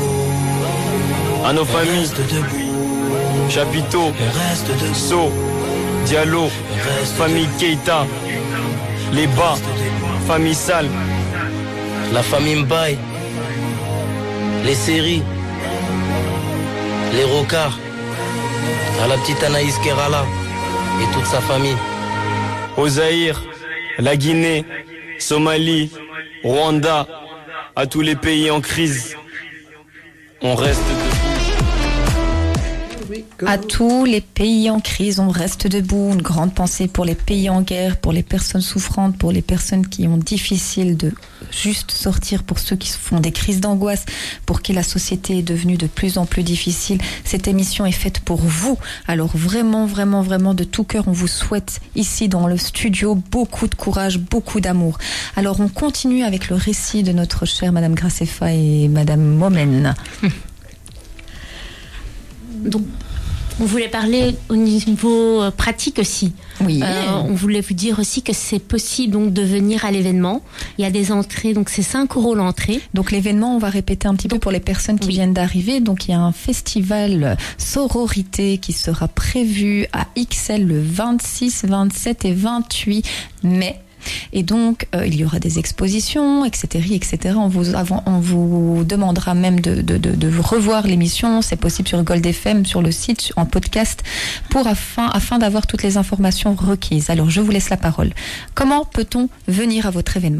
à nos familles, Chapiteau, So, Diallo, famille Keita, les Bas, famille Sal, la famille Mbaye, les séries, les Rocards, à la petite Anaïs Kerala et toute sa famille. Au Zaïre, la Guinée, Somalie, Rwanda, à tous les pays en crise. On reste debout. À tous les pays en crise, on reste debout. Une grande pensée pour les pays en guerre, pour les personnes souffrantes, pour les personnes qui ont difficile de juste sortir, pour ceux qui font des crises d'angoisse, pour qui la société est devenue de plus en plus difficile. Cette émission est faite pour vous. Alors vraiment, vraiment, vraiment de tout cœur, on vous souhaite ici dans le studio beaucoup de courage, beaucoup d'amour. Alors on continue avec le récit de notre chère Madame Graceffa et Madame Momen. Donc, on voulait parler au niveau euh, pratique aussi. Oui. Euh, on voulait vous dire aussi que c'est possible donc de venir à l'événement. Il y a des entrées, donc c'est cinq euros l'entrée. Donc l'événement, on va répéter un petit peu pour les personnes qui oui. viennent d'arriver. Donc il y a un festival sororité qui sera prévu à X L le vingt-six, vingt-sept et vingt-huit mai. Et donc, euh, il y aura des expositions, et cetera, et cetera. On vous, avant, on vous demandera même de, de, de, de revoir l'émission. C'est possible sur Gold F M, sur le site, en podcast, pour afin, afin d'avoir toutes les informations requises. Alors, je vous laisse la parole. Comment peut-on venir à votre événement ?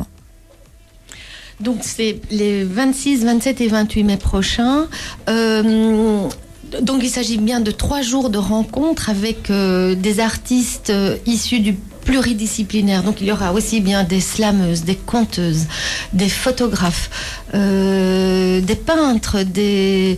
Donc, c'est les vingt-six, vingt-sept et vingt-huit mai prochains. Euh, donc, il s'agit bien de trois jours de rencontres avec euh, des artistes euh, issus du pluridisciplinaire. Donc il y aura aussi bien des slameuses, des conteuses, des photographes, euh, des peintres, des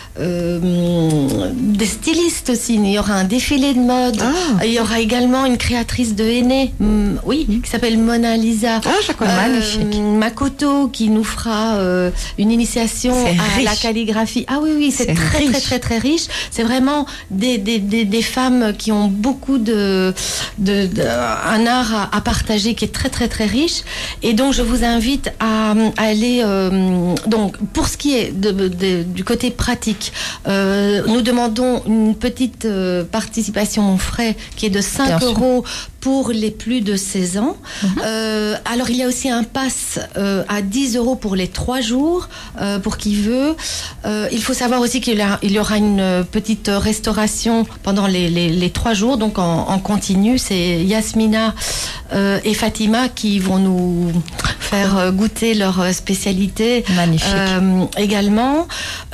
Euh, des stylistes aussi. Il y aura un défilé de mode. Ah. Il y aura également une créatrice de henné, mm, oui, qui s'appelle Mona Lisa. Ah, je connais. Euh, Magnifique. Makoto qui nous fera euh, une initiation c'est à riche. la calligraphie. Ah oui, oui, c'est, c'est très, riche. très, très, très riche. C'est vraiment des, des, des, des femmes qui ont beaucoup de, de, de un art à, à partager qui est très, très, très riche. Et donc, je vous invite à, à aller. Euh, donc, pour ce qui est de, de, du côté pratique. Euh, nous demandons une petite euh, participation aux frais qui est de cinq euros pour les plus de seize ans. Mm-hmm. Euh, alors il y a aussi un pass euh, à dix euros pour les trois jours euh, pour qui veut. Euh, il faut savoir aussi qu'il y, a, il y aura une petite restauration pendant les, les, les trois jours, donc en, en continu. C'est Yasmina euh, et Fatima qui vont nous faire goûter leur spécialité. Magnifique. Euh, également.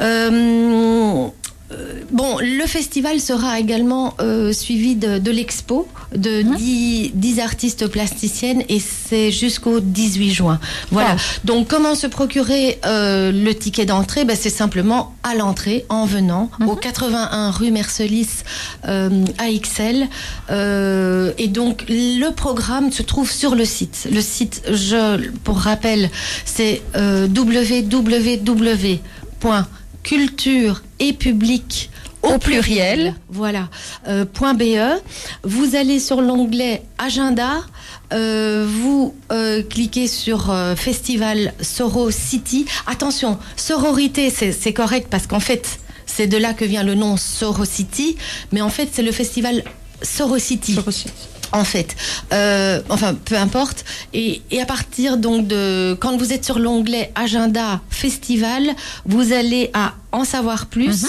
Euh, Bon, le festival sera également euh, suivi de, de l'expo de mmh. dix, dix artistes plasticiennes et c'est jusqu'au dix-huit juin. Voilà. Oh. Donc, comment se procurer euh, le ticket d'entrée ? Ben, c'est simplement à l'entrée, en venant, mmh. au quatre-vingt-un rue Mercelis euh, à X L. Euh, et donc, le programme se trouve sur le site. Le site, je, pour rappel, c'est euh, w w w point culture et public au pluriel, voilà, euh, .be. Vous allez sur l'onglet agenda, euh, vous euh, cliquez sur euh, festival Soro City. Attention, sororité, c'est, c'est correct parce qu'en fait, c'est de là que vient le nom Soro City, mais en fait, c'est le festival Soro City. Soro City. En fait, euh, enfin, peu importe. Et, et à partir donc de, quand vous êtes sur l'onglet agenda festival, vous allez à en savoir plus. Mm-hmm.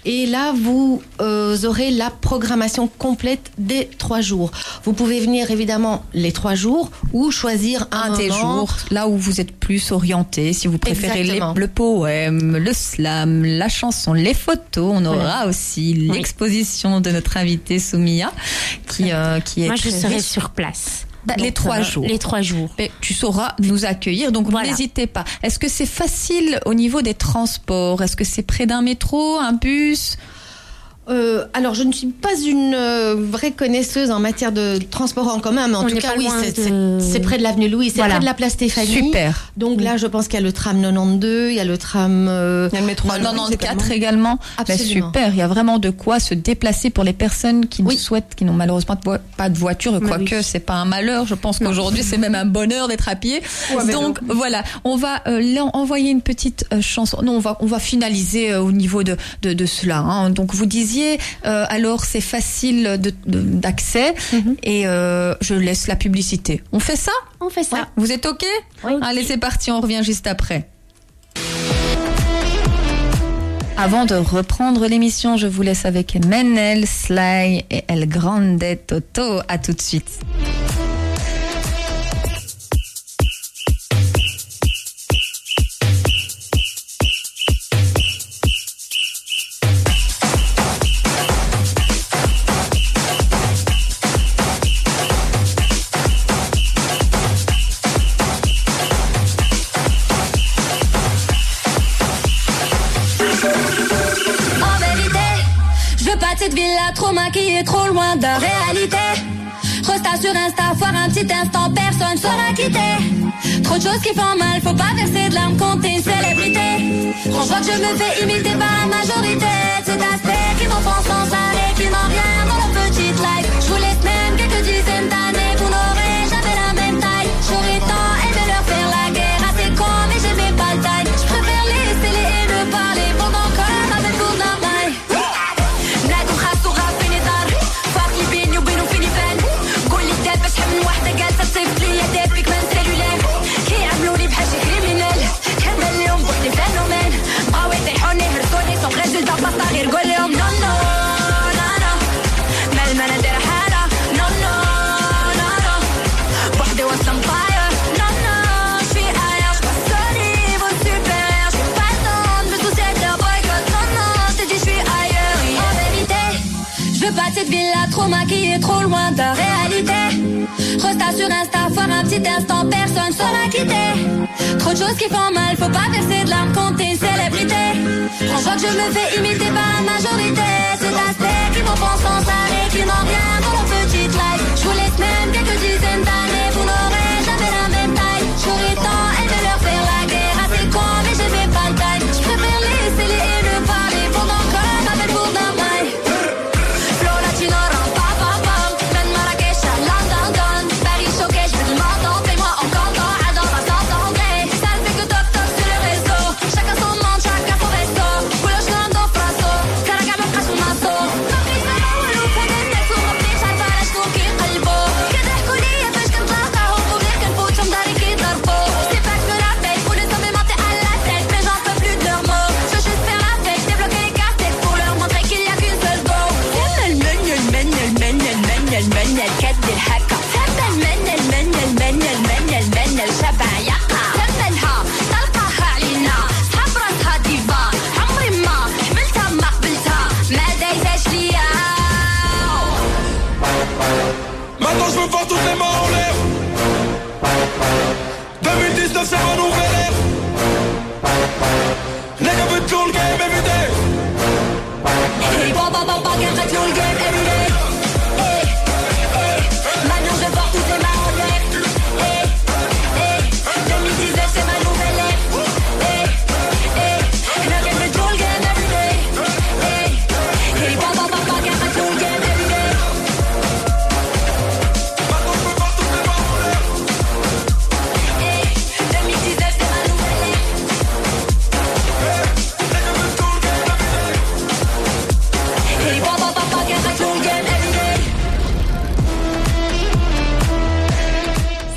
Et là, vous euh, aurez la programmation complète des trois jours. Vous pouvez venir évidemment les trois jours ou choisir un, un des jours, là où vous êtes plus orienté, si vous préférez les, le poème, le slam, la chanson, les photos. On aura voilà. aussi oui. l'exposition de notre invitée Soumia, qui, euh, qui est Moi, très je serai riche. sur place. Bah, les trois euh, jours. Les trois jours. Mais tu sauras nous accueillir, donc voilà. N'hésitez pas. Est-ce que c'est facile au niveau des transports? Est-ce que c'est près d'un métro, un bus? Euh, alors, je ne suis pas une euh, vraie connaisseuse en matière de transport en commun, mais en On tout cas, oui, c'est, de... c'est, c'est près de l'avenue Louis, c'est voilà. près de la place Stéphanie. Super. Donc oui. là, je pense qu'il y a le tram quatre-vingt-douze, il y a le tram... Euh, il y a le métro quatre-vingt-quatorze également. Absolument. Ben, super, il y a vraiment de quoi se déplacer pour les personnes qui oui. souhaitent, qui n'ont malheureusement pas de voiture, quoique oui. c'est pas un malheur. Je pense non. qu'aujourd'hui, c'est même un bonheur d'être à pied. Ouais, donc non. voilà, on va euh, envoyer une petite euh, chanson. Non, on va, on va finaliser euh, au niveau de, de, de cela. Hein. Donc vous disiez... Euh, alors c'est facile de, de, d'accès mm-hmm. et euh, je laisse la publicité. On fait ça ? On fait ça. Ouais. Vous êtes OK ? Oui. Allez, c'est parti, on revient juste après. Avant de reprendre l'émission, je vous laisse avec Menel, Sly et El Grande Toto. À tout de suite. Cette ville-là trop maquillée, trop loin de la réalité. Resta sur Insta, voir un petit instant, personne saura quitter. Trop de choses qui font mal, faut pas verser de larmes quand t'es une célébrité. Quand je vois que je me fais imiter par la majorité, cet aspect qui m'offense sans arrêt, qui n'ont rien dans leur petite life. Je vous laisse même quelques dizaines d'années, vous n'aurez jamais la même taille. J'aurais tant aimé leur faire la guerre, assez con, mais j'aimais pas le taille. Je préfère laisser les haineux parler pendant que ma belle court d'un maille. من واحدة جالسة تصيف لي يدات بيك من سيلولار كيعملولي بحال شي كريمينال كنبان ليهم بوحدي فينومين بغاو يطيحوني هرسوني سون ريزولتا باسطا غير قوليهم نو نو لا لا مال ما ندير حالة نو نو لا لا بوحدي وسط مطاير نو نو شفي اير جباسوني فو سوبيريور جي با لتون de tout cette boycott non non je te dis je suis ailleurs en vérité je veux pas de cette ville là trop maquillée trop loin de la réalité. Resta sur Insta, voir un petit instant, personne saura quitter. Trop de choses qui font mal, faut pas verser de larmes quand t'es une célébrité. Quand je vois que je me fais imiter par la majorité, c'est aspect qui m'offense sans arrêt, qui n'ont rien dans leur petite life. Je vous laisse même quelques dizaines d'années, vous n'aurez jamais la même taille. J'aurais tant aimé leur faire la guerre, assez con, mais j'aimais pas le taille. Je préfère laisser les haineux parler pendant que ma belle pour d'un maille. Flow latino, ram, pa, pa, pam, men Marrakech à London, Don. Paris choqué, je veux du menton, fais-moi en canton, adore ma tante anglais. Ça ne fait que toc toc sur le réseau, chacun son monde, chacun son resto. Boulot, je l'en donne frasso, Karaga me crache mon assaut. Mamie, ça va, ou l'eau, faut des textes, ou remplir, j'arrive à la ch'nou qui qalbo. Que des coulis.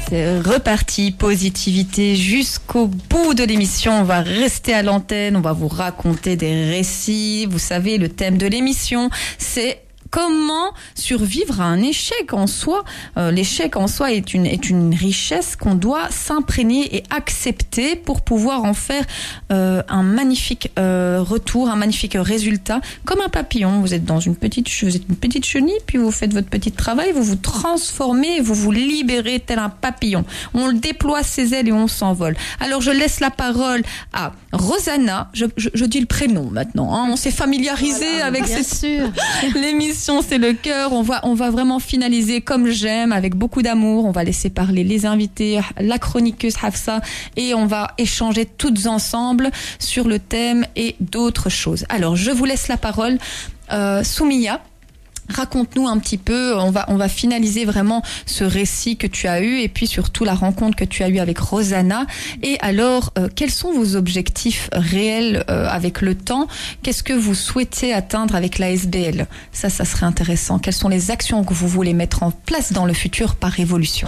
C'est reparti, positivité jusqu'au bout de l'émission. On va rester à l'antenne, on va vous raconter des récits. Vous savez, le thème de l'émission, c'est comment survivre à un échec en soi. Euh, l'échec en soi est une, est une richesse qu'on doit s'imprégner et accepter pour pouvoir en faire euh, un magnifique euh, retour, un magnifique résultat. Comme un papillon, vous êtes dans une petite, vous êtes une petite chenille, puis vous faites votre petit travail, vous vous transformez, vous vous libérez tel un papillon. On déploie ses ailes et on s'envole. Alors je laisse la parole à Rosanna. Je, je, je dis le prénom maintenant. Hein. On s'est familiarisé voilà, avec bien cette... sûr. l'émission. C'est le cœur. On va, on va vraiment finaliser comme j'aime, avec beaucoup d'amour. On va laisser parler les invités, la chroniqueuse Hafsa, et on va échanger toutes ensemble sur le thème et d'autres choses. Alors, je vous laisse la parole. Euh, Soumia, raconte-nous un petit peu, on va, on va finaliser vraiment ce récit que tu as eu et puis surtout la rencontre que tu as eue avec Rosanna. Et alors, euh, quels sont vos objectifs réels euh, avec le temps? Qu'est-ce que vous souhaitez atteindre avec l'A S B L? Ça, ça serait intéressant. Quelles sont les actions que vous voulez mettre en place dans le futur par révolution?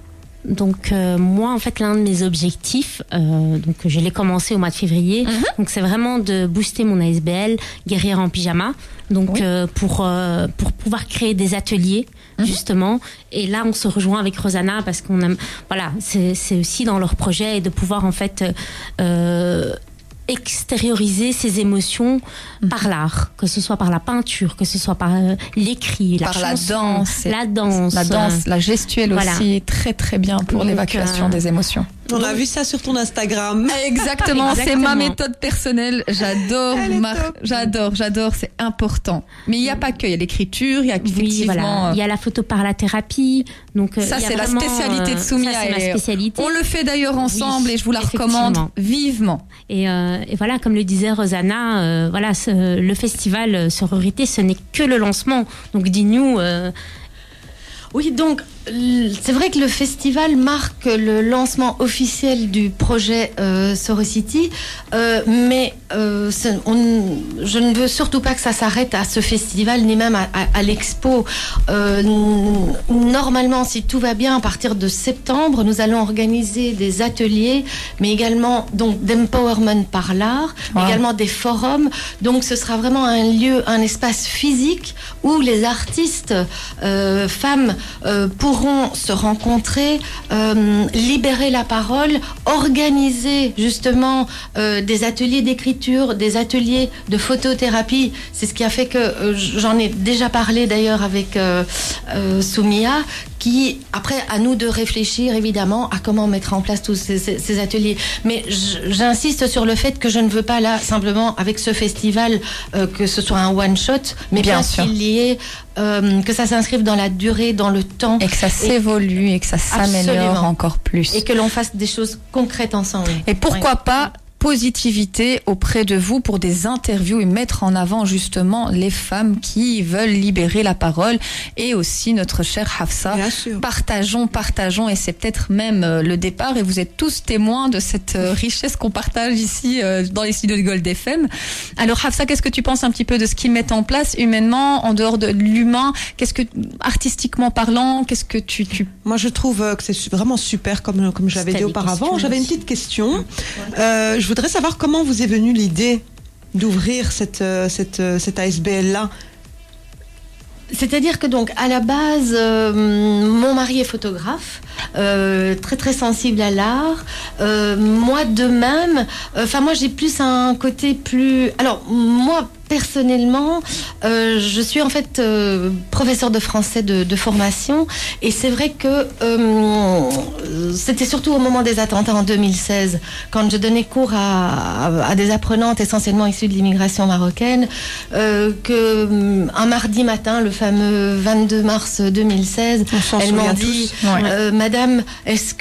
Donc euh, moi en fait l'un de mes objectifs, euh, donc je l'ai commencé au mois de février, mm-hmm. donc c'est vraiment de booster mon A S B L Guerrière en pyjama, donc oui. euh, pour euh, pour pouvoir créer des ateliers mm-hmm. justement, et là on se rejoint avec Rosanna parce qu'on aime, voilà, c'est c'est aussi dans leur projet et de pouvoir en fait euh, extérioriser ses émotions mmh. par l'art, que ce soit par la peinture, que ce soit par euh, l'écrit, la par chanson, la danse, la danse, la danse, la gestuelle voilà. aussi est très très bien pour donc, l'évacuation euh... des émotions. On donc, a vu ça sur ton Instagram. Exactement, Exactement. C'est ma méthode personnelle. J'adore, Mar... j'adore, j'adore. C'est important. Mais il n'y a pas que, il y a l'écriture, il y a effectivement. Oui, voilà. Il y a la photo par la thérapie. Donc ça, c'est vraiment, la spécialité de Soumia. Ça, c'est ma spécialité. On le fait d'ailleurs ensemble oui, et je vous la recommande vivement. Et, euh, et voilà, comme le disait Rosanna, euh, voilà, ce, le festival Sororité, ce n'est que le lancement. Donc dis-nous. Euh... Oui, donc. C'est vrai que le festival marque le lancement officiel du projet euh, Sorority, euh, mais euh, on, je ne veux surtout pas que ça s'arrête à ce festival, ni même à, à, à l'expo. Euh, normalement, si tout va bien, à partir de septembre, nous allons organiser des ateliers, mais également donc d'empowerment par l'art, wow. également des forums. Donc, ce sera vraiment un lieu, un espace physique où les artistes, euh, femmes, euh, pour pourront se rencontrer, euh, libérer la parole, organiser justement euh, des ateliers d'écriture, des ateliers de photothérapie. C'est ce qui a fait que euh, j'en ai déjà parlé d'ailleurs avec euh, euh, Soumia, qui, après, à nous de réfléchir évidemment à comment mettre en place tous ces, ces, ces ateliers. Mais j'insiste sur le fait que je ne veux pas là simplement avec ce festival euh, que ce soit un one shot, mais bien, bien qu'il y ait euh, que ça s'inscrive dans la durée, dans le temps, et que ça s'évolue et que ça s'améliore encore plus, et que l'on fasse des choses concrètes ensemble. Et pourquoi oui. pas positivité auprès de vous pour des interviews et mettre en avant justement les femmes qui veulent libérer la parole, et aussi notre chère Hafsa. Partageons, partageons, et c'est peut-être même le départ, et vous êtes tous témoins de cette richesse qu'on partage ici dans les studios de Gold F M. Alors Hafsa, qu'est-ce que tu penses un petit peu de ce qu'ils mettent en place humainement, en dehors de l'humain? Qu'est-ce que, artistiquement parlant, qu'est-ce que tu, tu... Moi je trouve que c'est vraiment super, comme, comme je l'avais dit auparavant. J'avais une petite question. Ouais. Euh, je Je voudrais savoir comment vous est venue l'idée d'ouvrir cette, cette, cette A S B L-là. C'est-à-dire que donc à la base, euh, mon mari est photographe, euh, très très sensible à l'art. Euh, moi de même, enfin euh, moi j'ai plus un côté plus. Alors moi personnellement, euh, je suis en fait euh, professeure de français de, de formation, et c'est vrai que euh, c'était surtout au moment des attentats en deux mille seize, quand je donnais cours à, à, à des apprenantes essentiellement issues de l'immigration marocaine, euh, que un mardi matin, le fameux vingt-deux mars deux mille seize, elles m'ont dit ouais. euh, Madame, est-ce que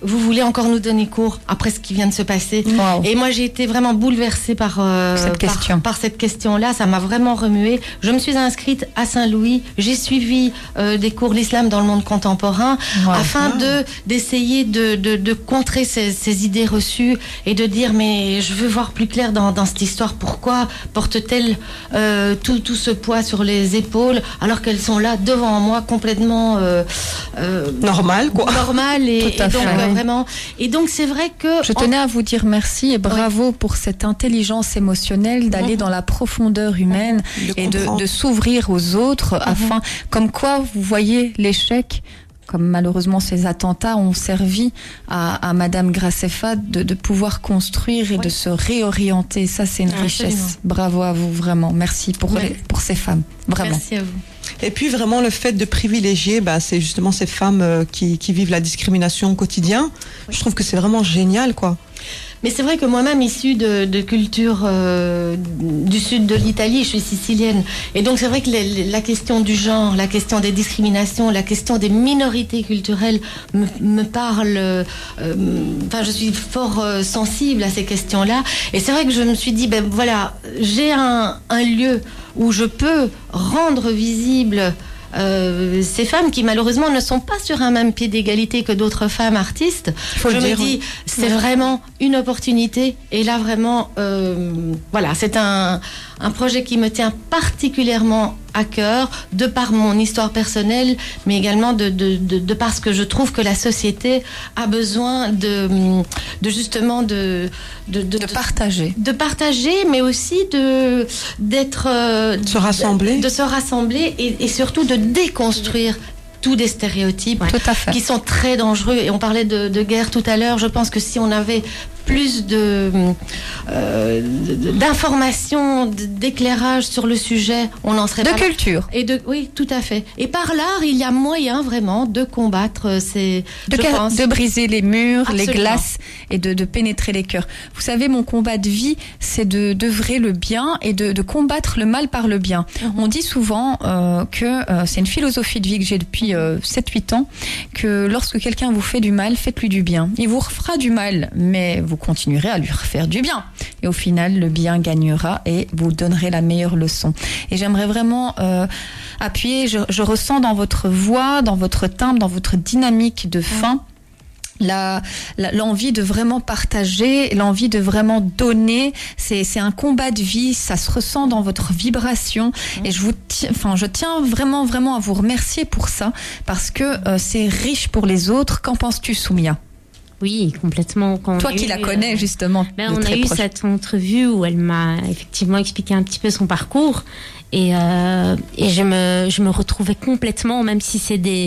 vous voulez encore nous donner cours après ce qui vient de se passer. Wow. Et moi, j'ai été vraiment bouleversée par, euh, cette par, question. par cette question-là. Ça m'a vraiment remuée. Je me suis inscrite à Saint-Louis. J'ai suivi euh, des cours l'islam dans le monde contemporain Wow. afin de d'essayer de, de, de contrer ces, ces idées reçues et de dire mais je veux voir plus clair dans, dans cette histoire. Pourquoi porte-t-elle euh, tout, tout ce poids sur les épaules alors qu'elles sont là devant moi complètement euh, euh, normal quoi. Normal et, Tout à et donc fait. euh, vraiment. Et donc c'est vrai que je tenais à vous dire merci et bravo oui. pour cette intelligence émotionnelle d'aller mmh. dans la profondeur humaine mmh. et de, de s'ouvrir aux autres mmh. afin, comme quoi vous voyez l'échec. Comme malheureusement ces attentats ont servi à, à Madame Graceffa de, de pouvoir construire et oui. de se réorienter. Ça, c'est une ah, richesse. Absolument. Bravo à vous, vraiment. Merci pour, oui. les, pour ces femmes. Vraiment. Merci à vous. Et puis vraiment le fait de privilégier, bah, c'est justement ces femmes euh, qui, qui vivent la discrimination au quotidien. Oui. Je trouve que c'est vraiment génial, quoi. Mais c'est vrai que moi-même, issue de, de culture euh, du sud de l'Italie, je suis sicilienne. Et donc c'est vrai que les, la question du genre, la question des discriminations, la question des minorités culturelles me, me parle. Euh, enfin, je suis fort euh, sensible à ces questions-là. Et c'est vrai que je me suis dit, ben voilà, j'ai un, un lieu où je peux rendre visible Euh, ces femmes qui malheureusement ne sont pas sur un même pied d'égalité que d'autres femmes artistes. Faut je le me dire, dis, oui. c'est ouais. vraiment une opportunité. Et là vraiment, euh, voilà, c'est un, un projet qui me tient particulièrement à cœur, de par mon histoire personnelle, mais également de, de, de, de parce que je trouve que la société a besoin de, de justement de, de, de, de partager, de partager, mais aussi de d'être, euh, de se rassembler, de, de se rassembler et, et surtout de déconstruire tous des stéréotypes ouais. Tout à fait. qui sont très dangereux. Et on parlait de, de guerre tout à l'heure. Je pense que si on avait plus de euh, d'informations, d'éclairage sur le sujet, on en serait de pas culture. Là. Et de oui, tout à fait. Et par l'art, il y a moyen vraiment de combattre ces de, je ca- pense. de briser les murs, Absolument. les glaces et de, de pénétrer les cœurs. Vous savez, mon combat de vie, c'est de d'œuvrer le bien et de, de combattre le mal par le bien. Mm-hmm. On dit souvent euh, que euh, c'est une philosophie de vie que j'ai depuis euh, sept huit ans, que lorsque quelqu'un vous fait du mal, faites-lui du bien. Il vous refera du mal, mais vous continuerez à lui refaire du bien. Et au final, le bien gagnera et vous donnerez la meilleure leçon. Et j'aimerais vraiment euh, appuyer, je, je ressens dans votre voix, dans votre timbre, dans votre dynamique de fin, La, la, l'envie de vraiment partager, l'envie de vraiment donner, c'est, c'est un combat de vie, ça se ressent dans votre vibration et je vous, ti- enfin, je tiens vraiment, vraiment à vous remercier pour ça parce que euh, c'est riche pour les autres. Qu'en penses-tu, Soumia ? Oui, complètement. Quand Toi qui eu, la connais euh, justement. Ben, on a eu proche. Cette entrevue où elle m'a effectivement expliqué un petit peu son parcours. Et, euh, et je me je me retrouvais complètement, même si c'est des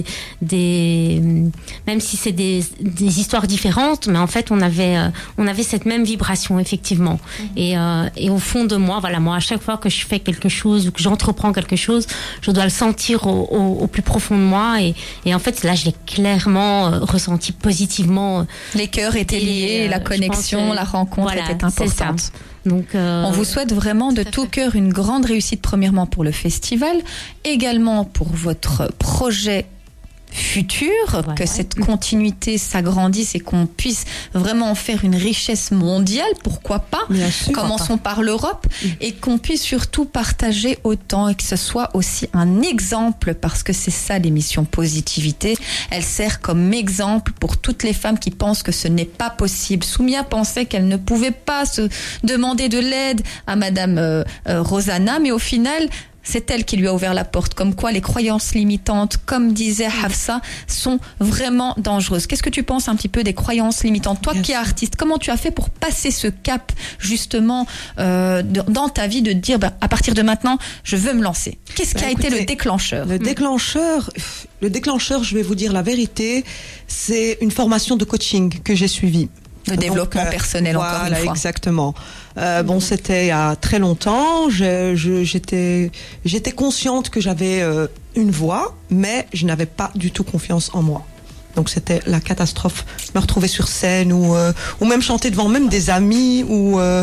des même si c'est des des histoires différentes, mais en fait on avait euh, on avait cette même vibration effectivement. Mmh. Et euh, et au fond de moi, voilà, moi à chaque fois que je fais quelque chose ou que j'entreprends quelque chose, je dois le sentir au, au, au plus profond de moi. Et et en fait là, je l'ai clairement euh, ressenti positivement. Les cœurs étaient liés, et, euh, la connexion, pense, la rencontre voilà, était importante. C'est ça. Donc, euh, on vous souhaite vraiment de tout cœur une grande réussite, premièrement pour le festival, également pour votre projet futur, voilà. Que cette continuité s'agrandisse et qu'on puisse vraiment en faire une richesse mondiale, pourquoi pas. Bien sûr, commençons pas. par l'Europe mmh. et qu'on puisse surtout partager autant et que ce soit aussi un exemple, parce que c'est ça l'émission Positivité, elle sert comme exemple pour toutes les femmes qui pensent que ce n'est pas possible. Soumia pensait qu'elle ne pouvait pas se demander de l'aide à Madame euh, euh, Rosanna, mais au final c'est elle qui lui a ouvert la porte, comme quoi les croyances limitantes, comme disait Hafsa, sont vraiment dangereuses. Qu'est-ce que tu penses un petit peu des croyances limitantes ? Toi qui es artiste, comment tu as fait pour passer ce cap justement euh, dans ta vie de dire bah, à partir de maintenant, je veux me lancer ? Qu'est-ce bah, qui a écoutez, été le déclencheur ? Le déclencheur, le déclencheur, je vais vous dire la vérité, c'est une formation de coaching que j'ai suivie. Le développement Donc, euh, personnel, voilà, encore une fois. Exactement. Euh, bon, c'était il y a très longtemps. Je, je, j'étais, j'étais consciente que j'avais euh, une voix, mais je n'avais pas du tout confiance en moi. Donc c'était la catastrophe. Me retrouver sur scène ou, euh, ou même chanter devant même des amis ou euh,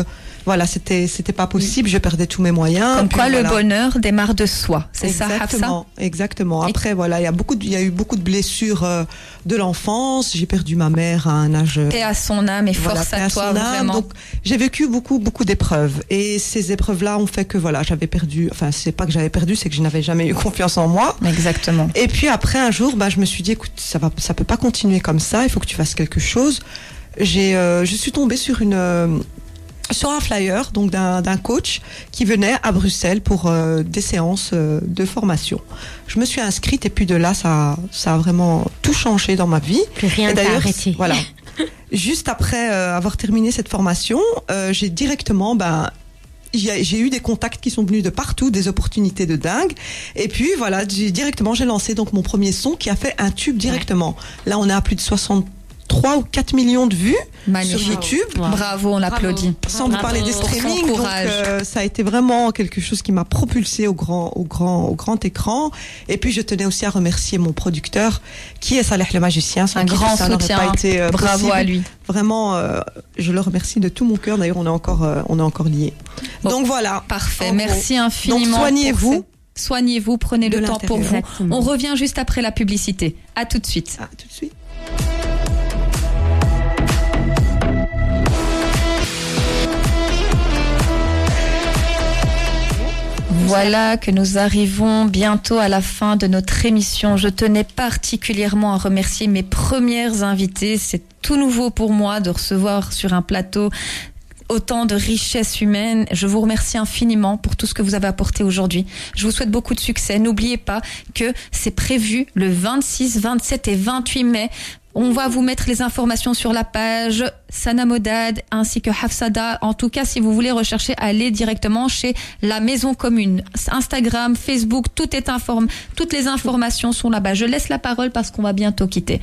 voilà, c'était c'était pas possible. Je perdais tous mes moyens. Comme Puis, quoi, voilà. le bonheur démarre de soi. C'est ça, Hafsa? Exactement, exactement. Après, voilà, il y a beaucoup, de, il y a eu beaucoup de blessures euh, de l'enfance. J'ai perdu ma mère à un âge. Paix à son âme et Voilà, force paix à à toi, son âme. vraiment. Donc, j'ai vécu beaucoup, beaucoup d'épreuves. Et ces épreuves-là ont fait que, voilà, j'avais perdu. Enfin, c'est pas que j'avais perdu, c'est que je n'avais jamais eu confiance en moi. Exactement. Et puis après, un jour, bah, je me suis dit, écoute, ça va, ça peut pas continuer comme ça. Il faut que tu fasses quelque chose. J'ai, euh, je suis tombée sur une. Euh, sur un flyer donc d'un, d'un coach qui venait à Bruxelles pour euh, des séances euh, de formation. Je me suis inscrite et puis de là ça ça a vraiment tout changé dans ma vie. Plus rien et t'a d'ailleurs, arrêté. voilà. Juste après euh, avoir terminé cette formation, euh, j'ai directement ben j'ai eu des contacts qui sont venus de partout, des opportunités de dingue. Et puis voilà, j'ai, directement j'ai lancé donc mon premier son qui a fait un tube directement. Ouais. Là on est à plus de soixante-trois ou quatre millions de vues. Magnifique. Sur YouTube. Wow. Bravo, on l'applaudit. Sans vous parler des streamings, donc euh, ça a été vraiment quelque chose qui m'a propulsé au grand, au grand, au grand écran. Et puis je tenais aussi à remercier mon producteur, qui est Saleh le magicien. Un grand ça soutien. Pas été, euh, Bravo possible. à lui. Vraiment, euh, je le remercie de tout mon cœur. D'ailleurs, on est encore, euh, on est encore liés. Bon, donc voilà. Parfait. Merci infiniment. Donc soignez-vous. Soignez-vous, prenez le temps pour vous. Exactement. On revient juste après la publicité. À tout de suite. À tout de suite. Voilà que nous arrivons bientôt à la fin de notre émission. Je tenais particulièrement à remercier mes premières invitées. C'est tout nouveau pour moi de recevoir sur un plateau autant de richesses humaines. Je vous remercie infiniment pour tout ce que vous avez apporté aujourd'hui. Je vous souhaite beaucoup de succès. N'oubliez pas que c'est prévu le vingt-six, vingt-sept et vingt-huit mai. On va vous mettre les informations sur la page Sana Modad ainsi que Hafsada. En tout cas, si vous voulez rechercher, allez directement chez la Maison Commune. Instagram, Facebook, tout est informe, toutes les informations sont là-bas. Je laisse la parole parce qu'on va bientôt quitter.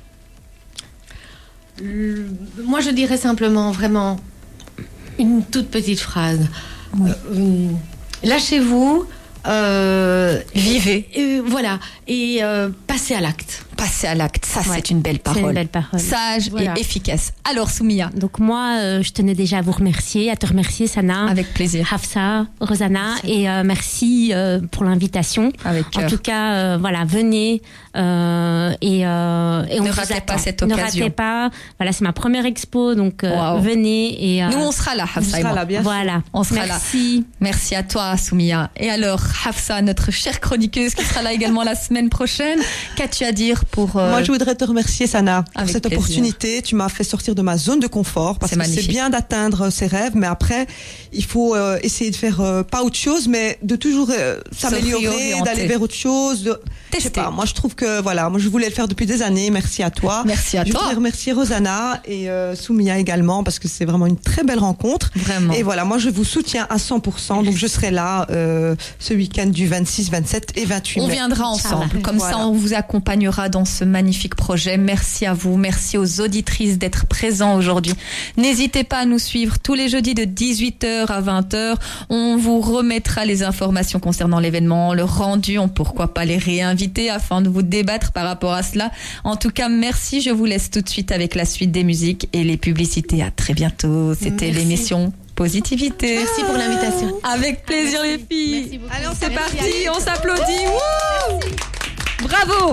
Euh, moi, je dirais simplement vraiment une toute petite phrase. Oui. Euh, lâchez-vous. Euh, Vivez. Euh, voilà. Et euh, passez à l'acte. Passer à l'acte, ça Ouais, c'est une belle parole. c'est une belle parole. Sage Voilà. et efficace. Alors Soumia. Donc moi, euh, je tenais déjà à vous remercier, à te remercier Sana. Avec plaisir. Hafsa, Rosanna, et euh, merci euh, pour l'invitation. Avec En cœur. tout cas, euh, voilà, venez euh, et, euh, et on Ne vous ratez attend. pas cette Ne occasion. ratez pas. Voilà, c'est ma première expo, donc euh, Wow. venez et euh, Nous on sera là, Hafsa et sera moi. là, bien sûr. voilà. On sera merci. là. Merci à toi, Soumia. Et alors, Hafsa, notre chère chroniqueuse qui sera là également la semaine prochaine. Qu'as-tu à dire pour... euh, Moi, je voudrais te remercier, Sana, pour Avec cette plaisir. opportunité. Tu m'as fait sortir de ma zone de confort parce C'est que c'est magnifique. bien d'atteindre ses rêves, mais après, il faut euh, essayer de faire euh, pas autre chose, mais de toujours euh, s'améliorer, réorienter. d'aller vers autre chose. De... Je sais Tester. pas. Moi, je trouve que voilà, moi, je voulais le faire depuis des années. Merci à toi. Merci à je toi. voudrais remercier Rosanna et euh, Soumia également parce que c'est vraiment une très belle rencontre. Vraiment. Et voilà, moi, je vous soutiens à cent pour cent. Donc, je serai là euh, ce week-end du vingt-six, vingt-sept et vingt-huit On mai. viendra ensemble. Inch'Allah. Comme Voilà. ça, on vous accompagnera dans ce magnifique projet. Merci à vous. Merci aux auditrices d'être présents aujourd'hui. N'hésitez pas à nous suivre tous les jeudis de dix-huit heures à vingt heures. On vous remettra les informations concernant l'événement, le rendu. On pourquoi pas les réinviter afin de vous débattre par rapport à cela. En tout cas, merci. Je vous laisse tout de suite avec la suite des musiques et les publicités. À très bientôt. C'était Merci. l'émission Positivité. Merci pour l'invitation. Avec plaisir, les filles. Merci beaucoup. Allez, on c'est Merci, parti, Alice. on s'applaudit. Wouh Bravo.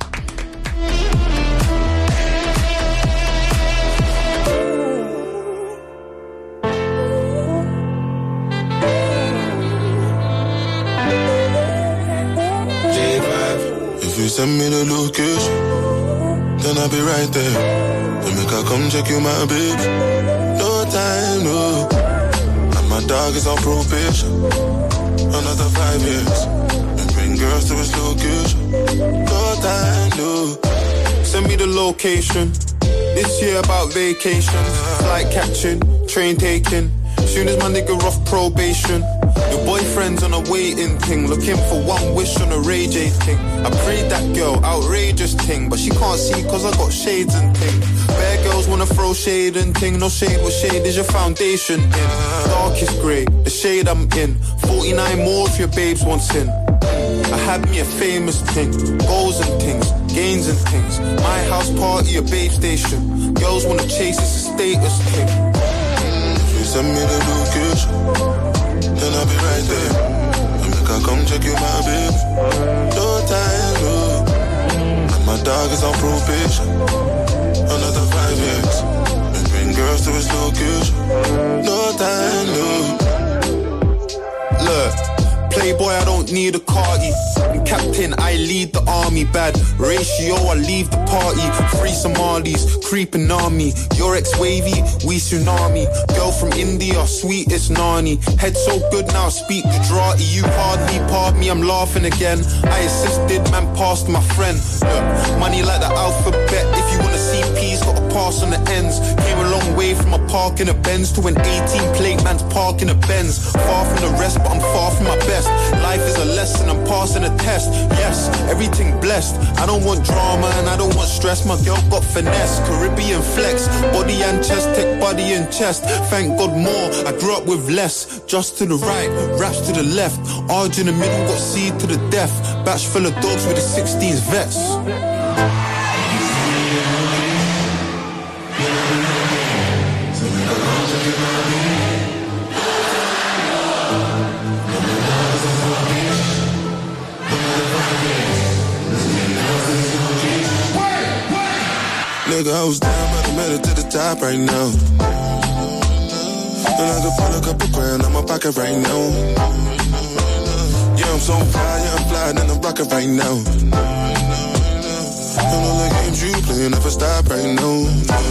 J five. If you send me the location, then I'll be right there. Then make I come check you, my baby. No time, no. And my dog is on probation. Another five years. And bring girls to his location. No time, no. Send me the location. This year about vacation. Flight catching, train taking. Soon as my nigga off probation. Your boyfriend's on a waiting thing, looking for one wish on a Ray J thing. I prayed that girl, outrageous thing, but she can't see cause I got shades and thing. Bad girls wanna throw shade and thing, no shade, what shade is your foundation in? Darkest grey, the shade I'm in. forty-nine more if your babes wants in. I had me a famous thing, goals and things, gains and things. My house party, a babe station. Girls wanna chase, it's a status thing. send me the location, then I'll be right there. I make her come check you, my baby. No time, no. And my dog is on probation. Another five years. And bring girls to his location. No time, no. Look, playboy, I don't need a carty. I'm captain, I lead the army. Bad ratio, I leave the party. Free Somalis, creeping on me. Your ex-wavy, we tsunami. Girl from India, sweetest nani. Head so good now, speak Gujarati. You hardly pardon me, I'm laughing again. I assisted, man, passed my friend. Look, money like the alphabet. If you wanna see P's, gotta pass on the ends. Came a long way from a park in a Benz to an eighteen plate man's park in a Benz. Far from the rest, but I'm far from my best. Life is a lesson, I'm passing a test. Yes, everything blessed. I don't want drama and I don't want stress. My girl got finesse, Caribbean flex. Body and chest, take body and chest. Thank God more, I grew up with less. Just to the right, raps to the left. Arge in the middle, got C to the death. Batch full of dogs with the sixteens vets. Nigga, I was down, but I made it to the top right now. And I can put a couple grand in my pocket right now. Yeah, I'm so fly, yeah, I'm flying and I'm rocking right now. And all the games you play never stop right now.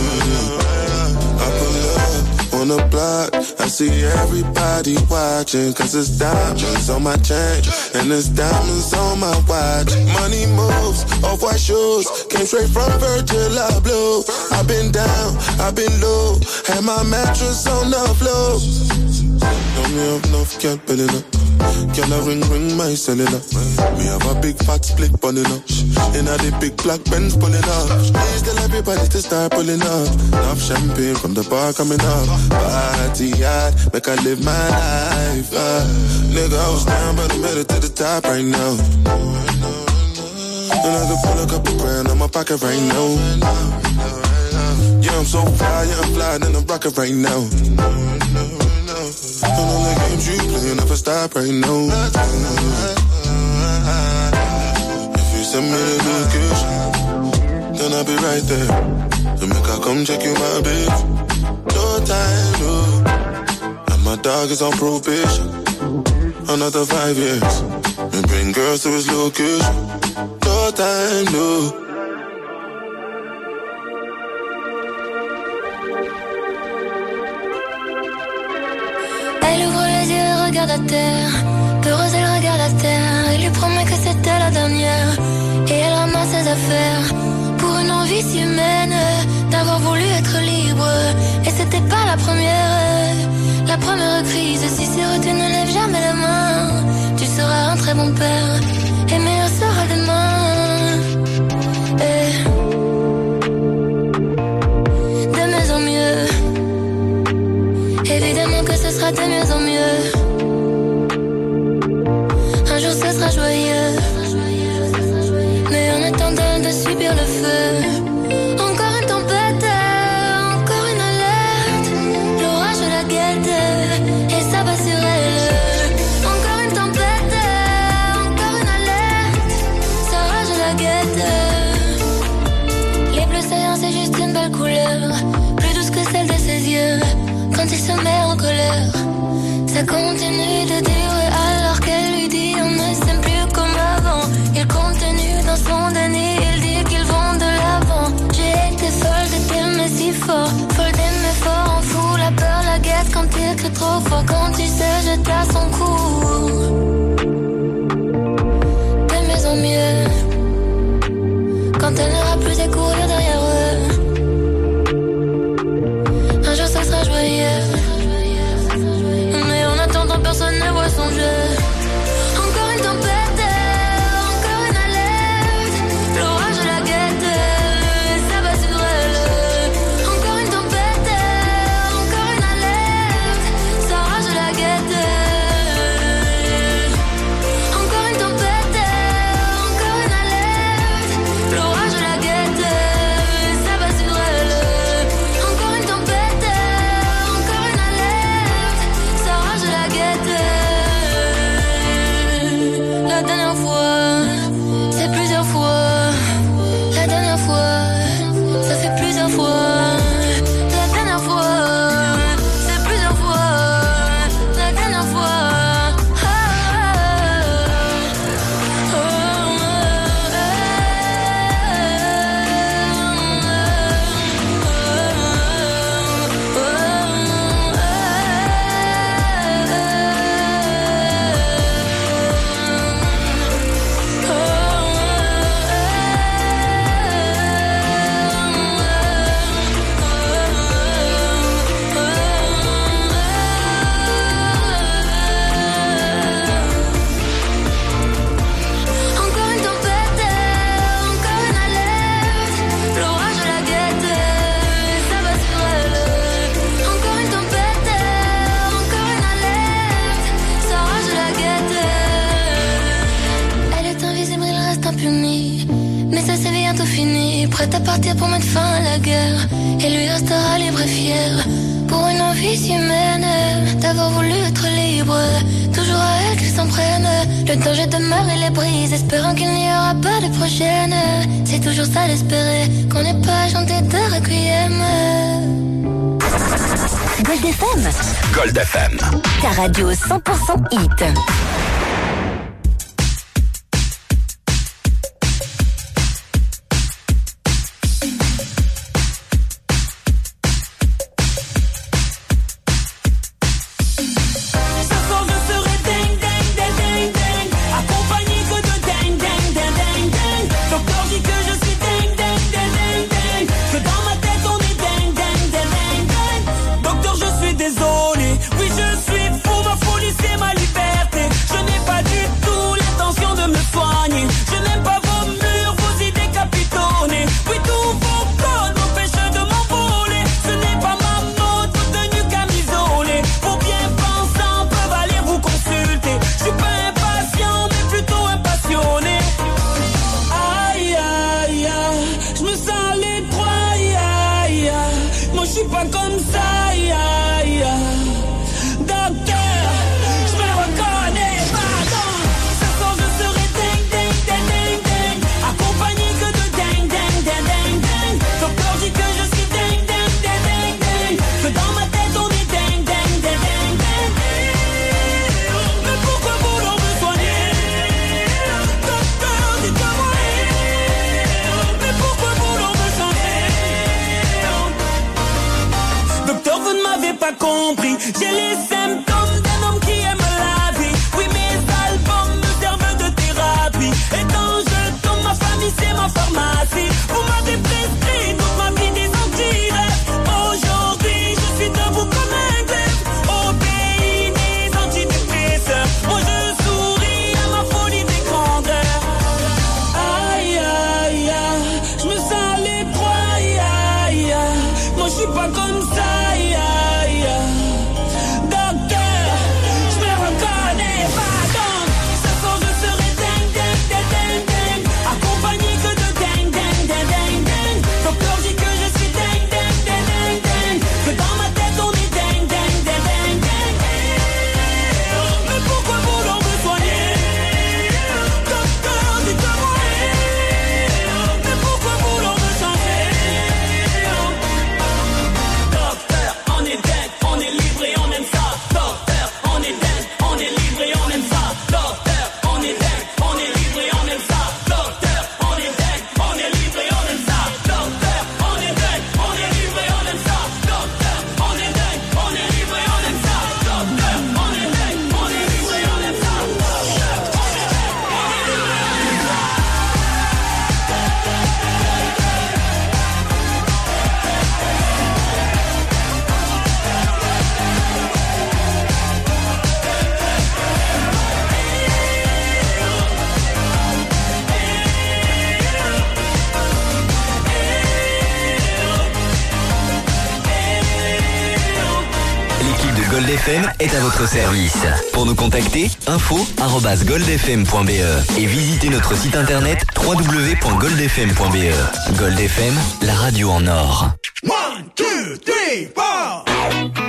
I pull up on the block, I see everybody watching. Cause it's diamonds on my chain, and it's diamonds on my watch. Money moves, off-white shoes, came straight from Virgil Abloh. I've been down, I've been low, had my mattress on the floor. Know me have enough, can't build it up. Can I ring, ring my cellular? Me have a big fat split pulling up. In a the big black Benz pulling up. Please tell everybody to start pulling up. Enough champagne from the bar coming up. Party hard, make I live my life. Uh, nigga, I was down, but I made it to the top right now. And I can pull a couple grand in my pocket right now. Yeah, I'm so fly, yeah, I'm flying and I'm rocking right now. And all the games you play never stop right now. If you send me the location, then I'll be right there. So make I come check you, my baby. No time, no. And my dog is on probation. Another five years. And bring girls to his location. No time, no. Elle ouvre les yeux et regarde à terre. Peureuse, elle regarde à terre. Elle lui promet que c'était la dernière. Et elle ramasse ses affaires. Pour une envie si humaine d'avoir voulu être libre. Et c'était pas la première. La première crise. Si c'est re, tu ne lèves jamais la main. Tu seras un très bon père. Et meilleur sera demain. Et de mieux en mieux. Évidemment que ce sera de mieux en mieux. Un jour ce sera joyeux. Mais en attendant de subir le feu. Encore une tempête, encore une alerte. L'orage la guette et ça va sur elle. Encore une tempête, encore une alerte. Ça rage la guette. Les bleus saillants c'est juste une belle couleur. Plus douce que celle de ses yeux. Quand il se met en colère, ça continue de durer alors qu'elle lui dit on ne s'aime plus comme avant. Il continue dans son déni, il dit qu'ils vont de l'avant. J'ai été folle de t'aimer si fort, folle d'aimer fort, en fou la peur, la guette quand il crie trop fort. Quand tu sais jeter à son cou. De mieux en mieux, quand elle n'aura plus à courir derrière eux. Un jour ça sera joyeux. Mais en attendant personne ne voit son jeu. Encore une tempête, encore une alerte. L'orage la guette, ça va sur elle. Encore une tempête, encore une alerte. Ça rage la guette. Encore une tempête, encore une alerte. L'orage la guette. la guerre, et lui restera libre et fier. Pour une envie humaine, d'avoir voulu être libre, toujours à elle qu'il s'en prenne. Le danger demeure et les brise, espérant qu'il n'y aura pas de prochaine. C'est toujours ça d'espérer, qu'on n'ait pas chanté de requiem. Gold F M. Gold F M. Ta radio cent pour cent hit. Désolé, oui je suis fou, ma folie c'est ma liberté. pas compris. J'ai les symptômes d'un homme qui aime la vie. Oui, mes albums me servent de thérapie. Et quand je tombe, ma famille c'est ma pharmacie. Vous m'avez prescrit toute ma vie des anti-rêves. Aujourd'hui, je suis debout comme un glaive. Au pays des antidépresseurs. Moi je souris à ma folie des grandeurs. Aïe, aïe, aïe, je me sens l'étroit, aïe, aïe, aïe. Moi je suis pas comme ça, aïe, aïe, aïe. Docteur, je me reconnais pas donc. Ce soir je serai ding, ding, ding, ding, ding. Accompagné que de ding, ding, ding, ding, ding. Docteur dit que je suis ding, ding, ding, ding, ding. Que dans ma tête on est ding, ding, ding, ding, ding. Mais pourquoi vouloir me soigner? Docteur, dites-moi. Mais pourquoi vouloir me changer? Docteur, on est dead, on est libre et on aime ça. Docteur, on est dead, on est libre et on aime ça. Docteur, on est dead, on est libre et on aime ça. Docteur, on est dead, on est libre et on aime ça. Docteur, on est dead, on est libre et on aime ça. Docteur, on est dead, on est libre et on aime ça. Docteur, on est dead, on est libre et on aime ça. L'équipe de Gold F M est à votre service. Pour nous contacter, info arobase gold f m point b e et visitez notre site internet w w w point gold f m point b e. Gold F M, la radio en or. One, two, three, four.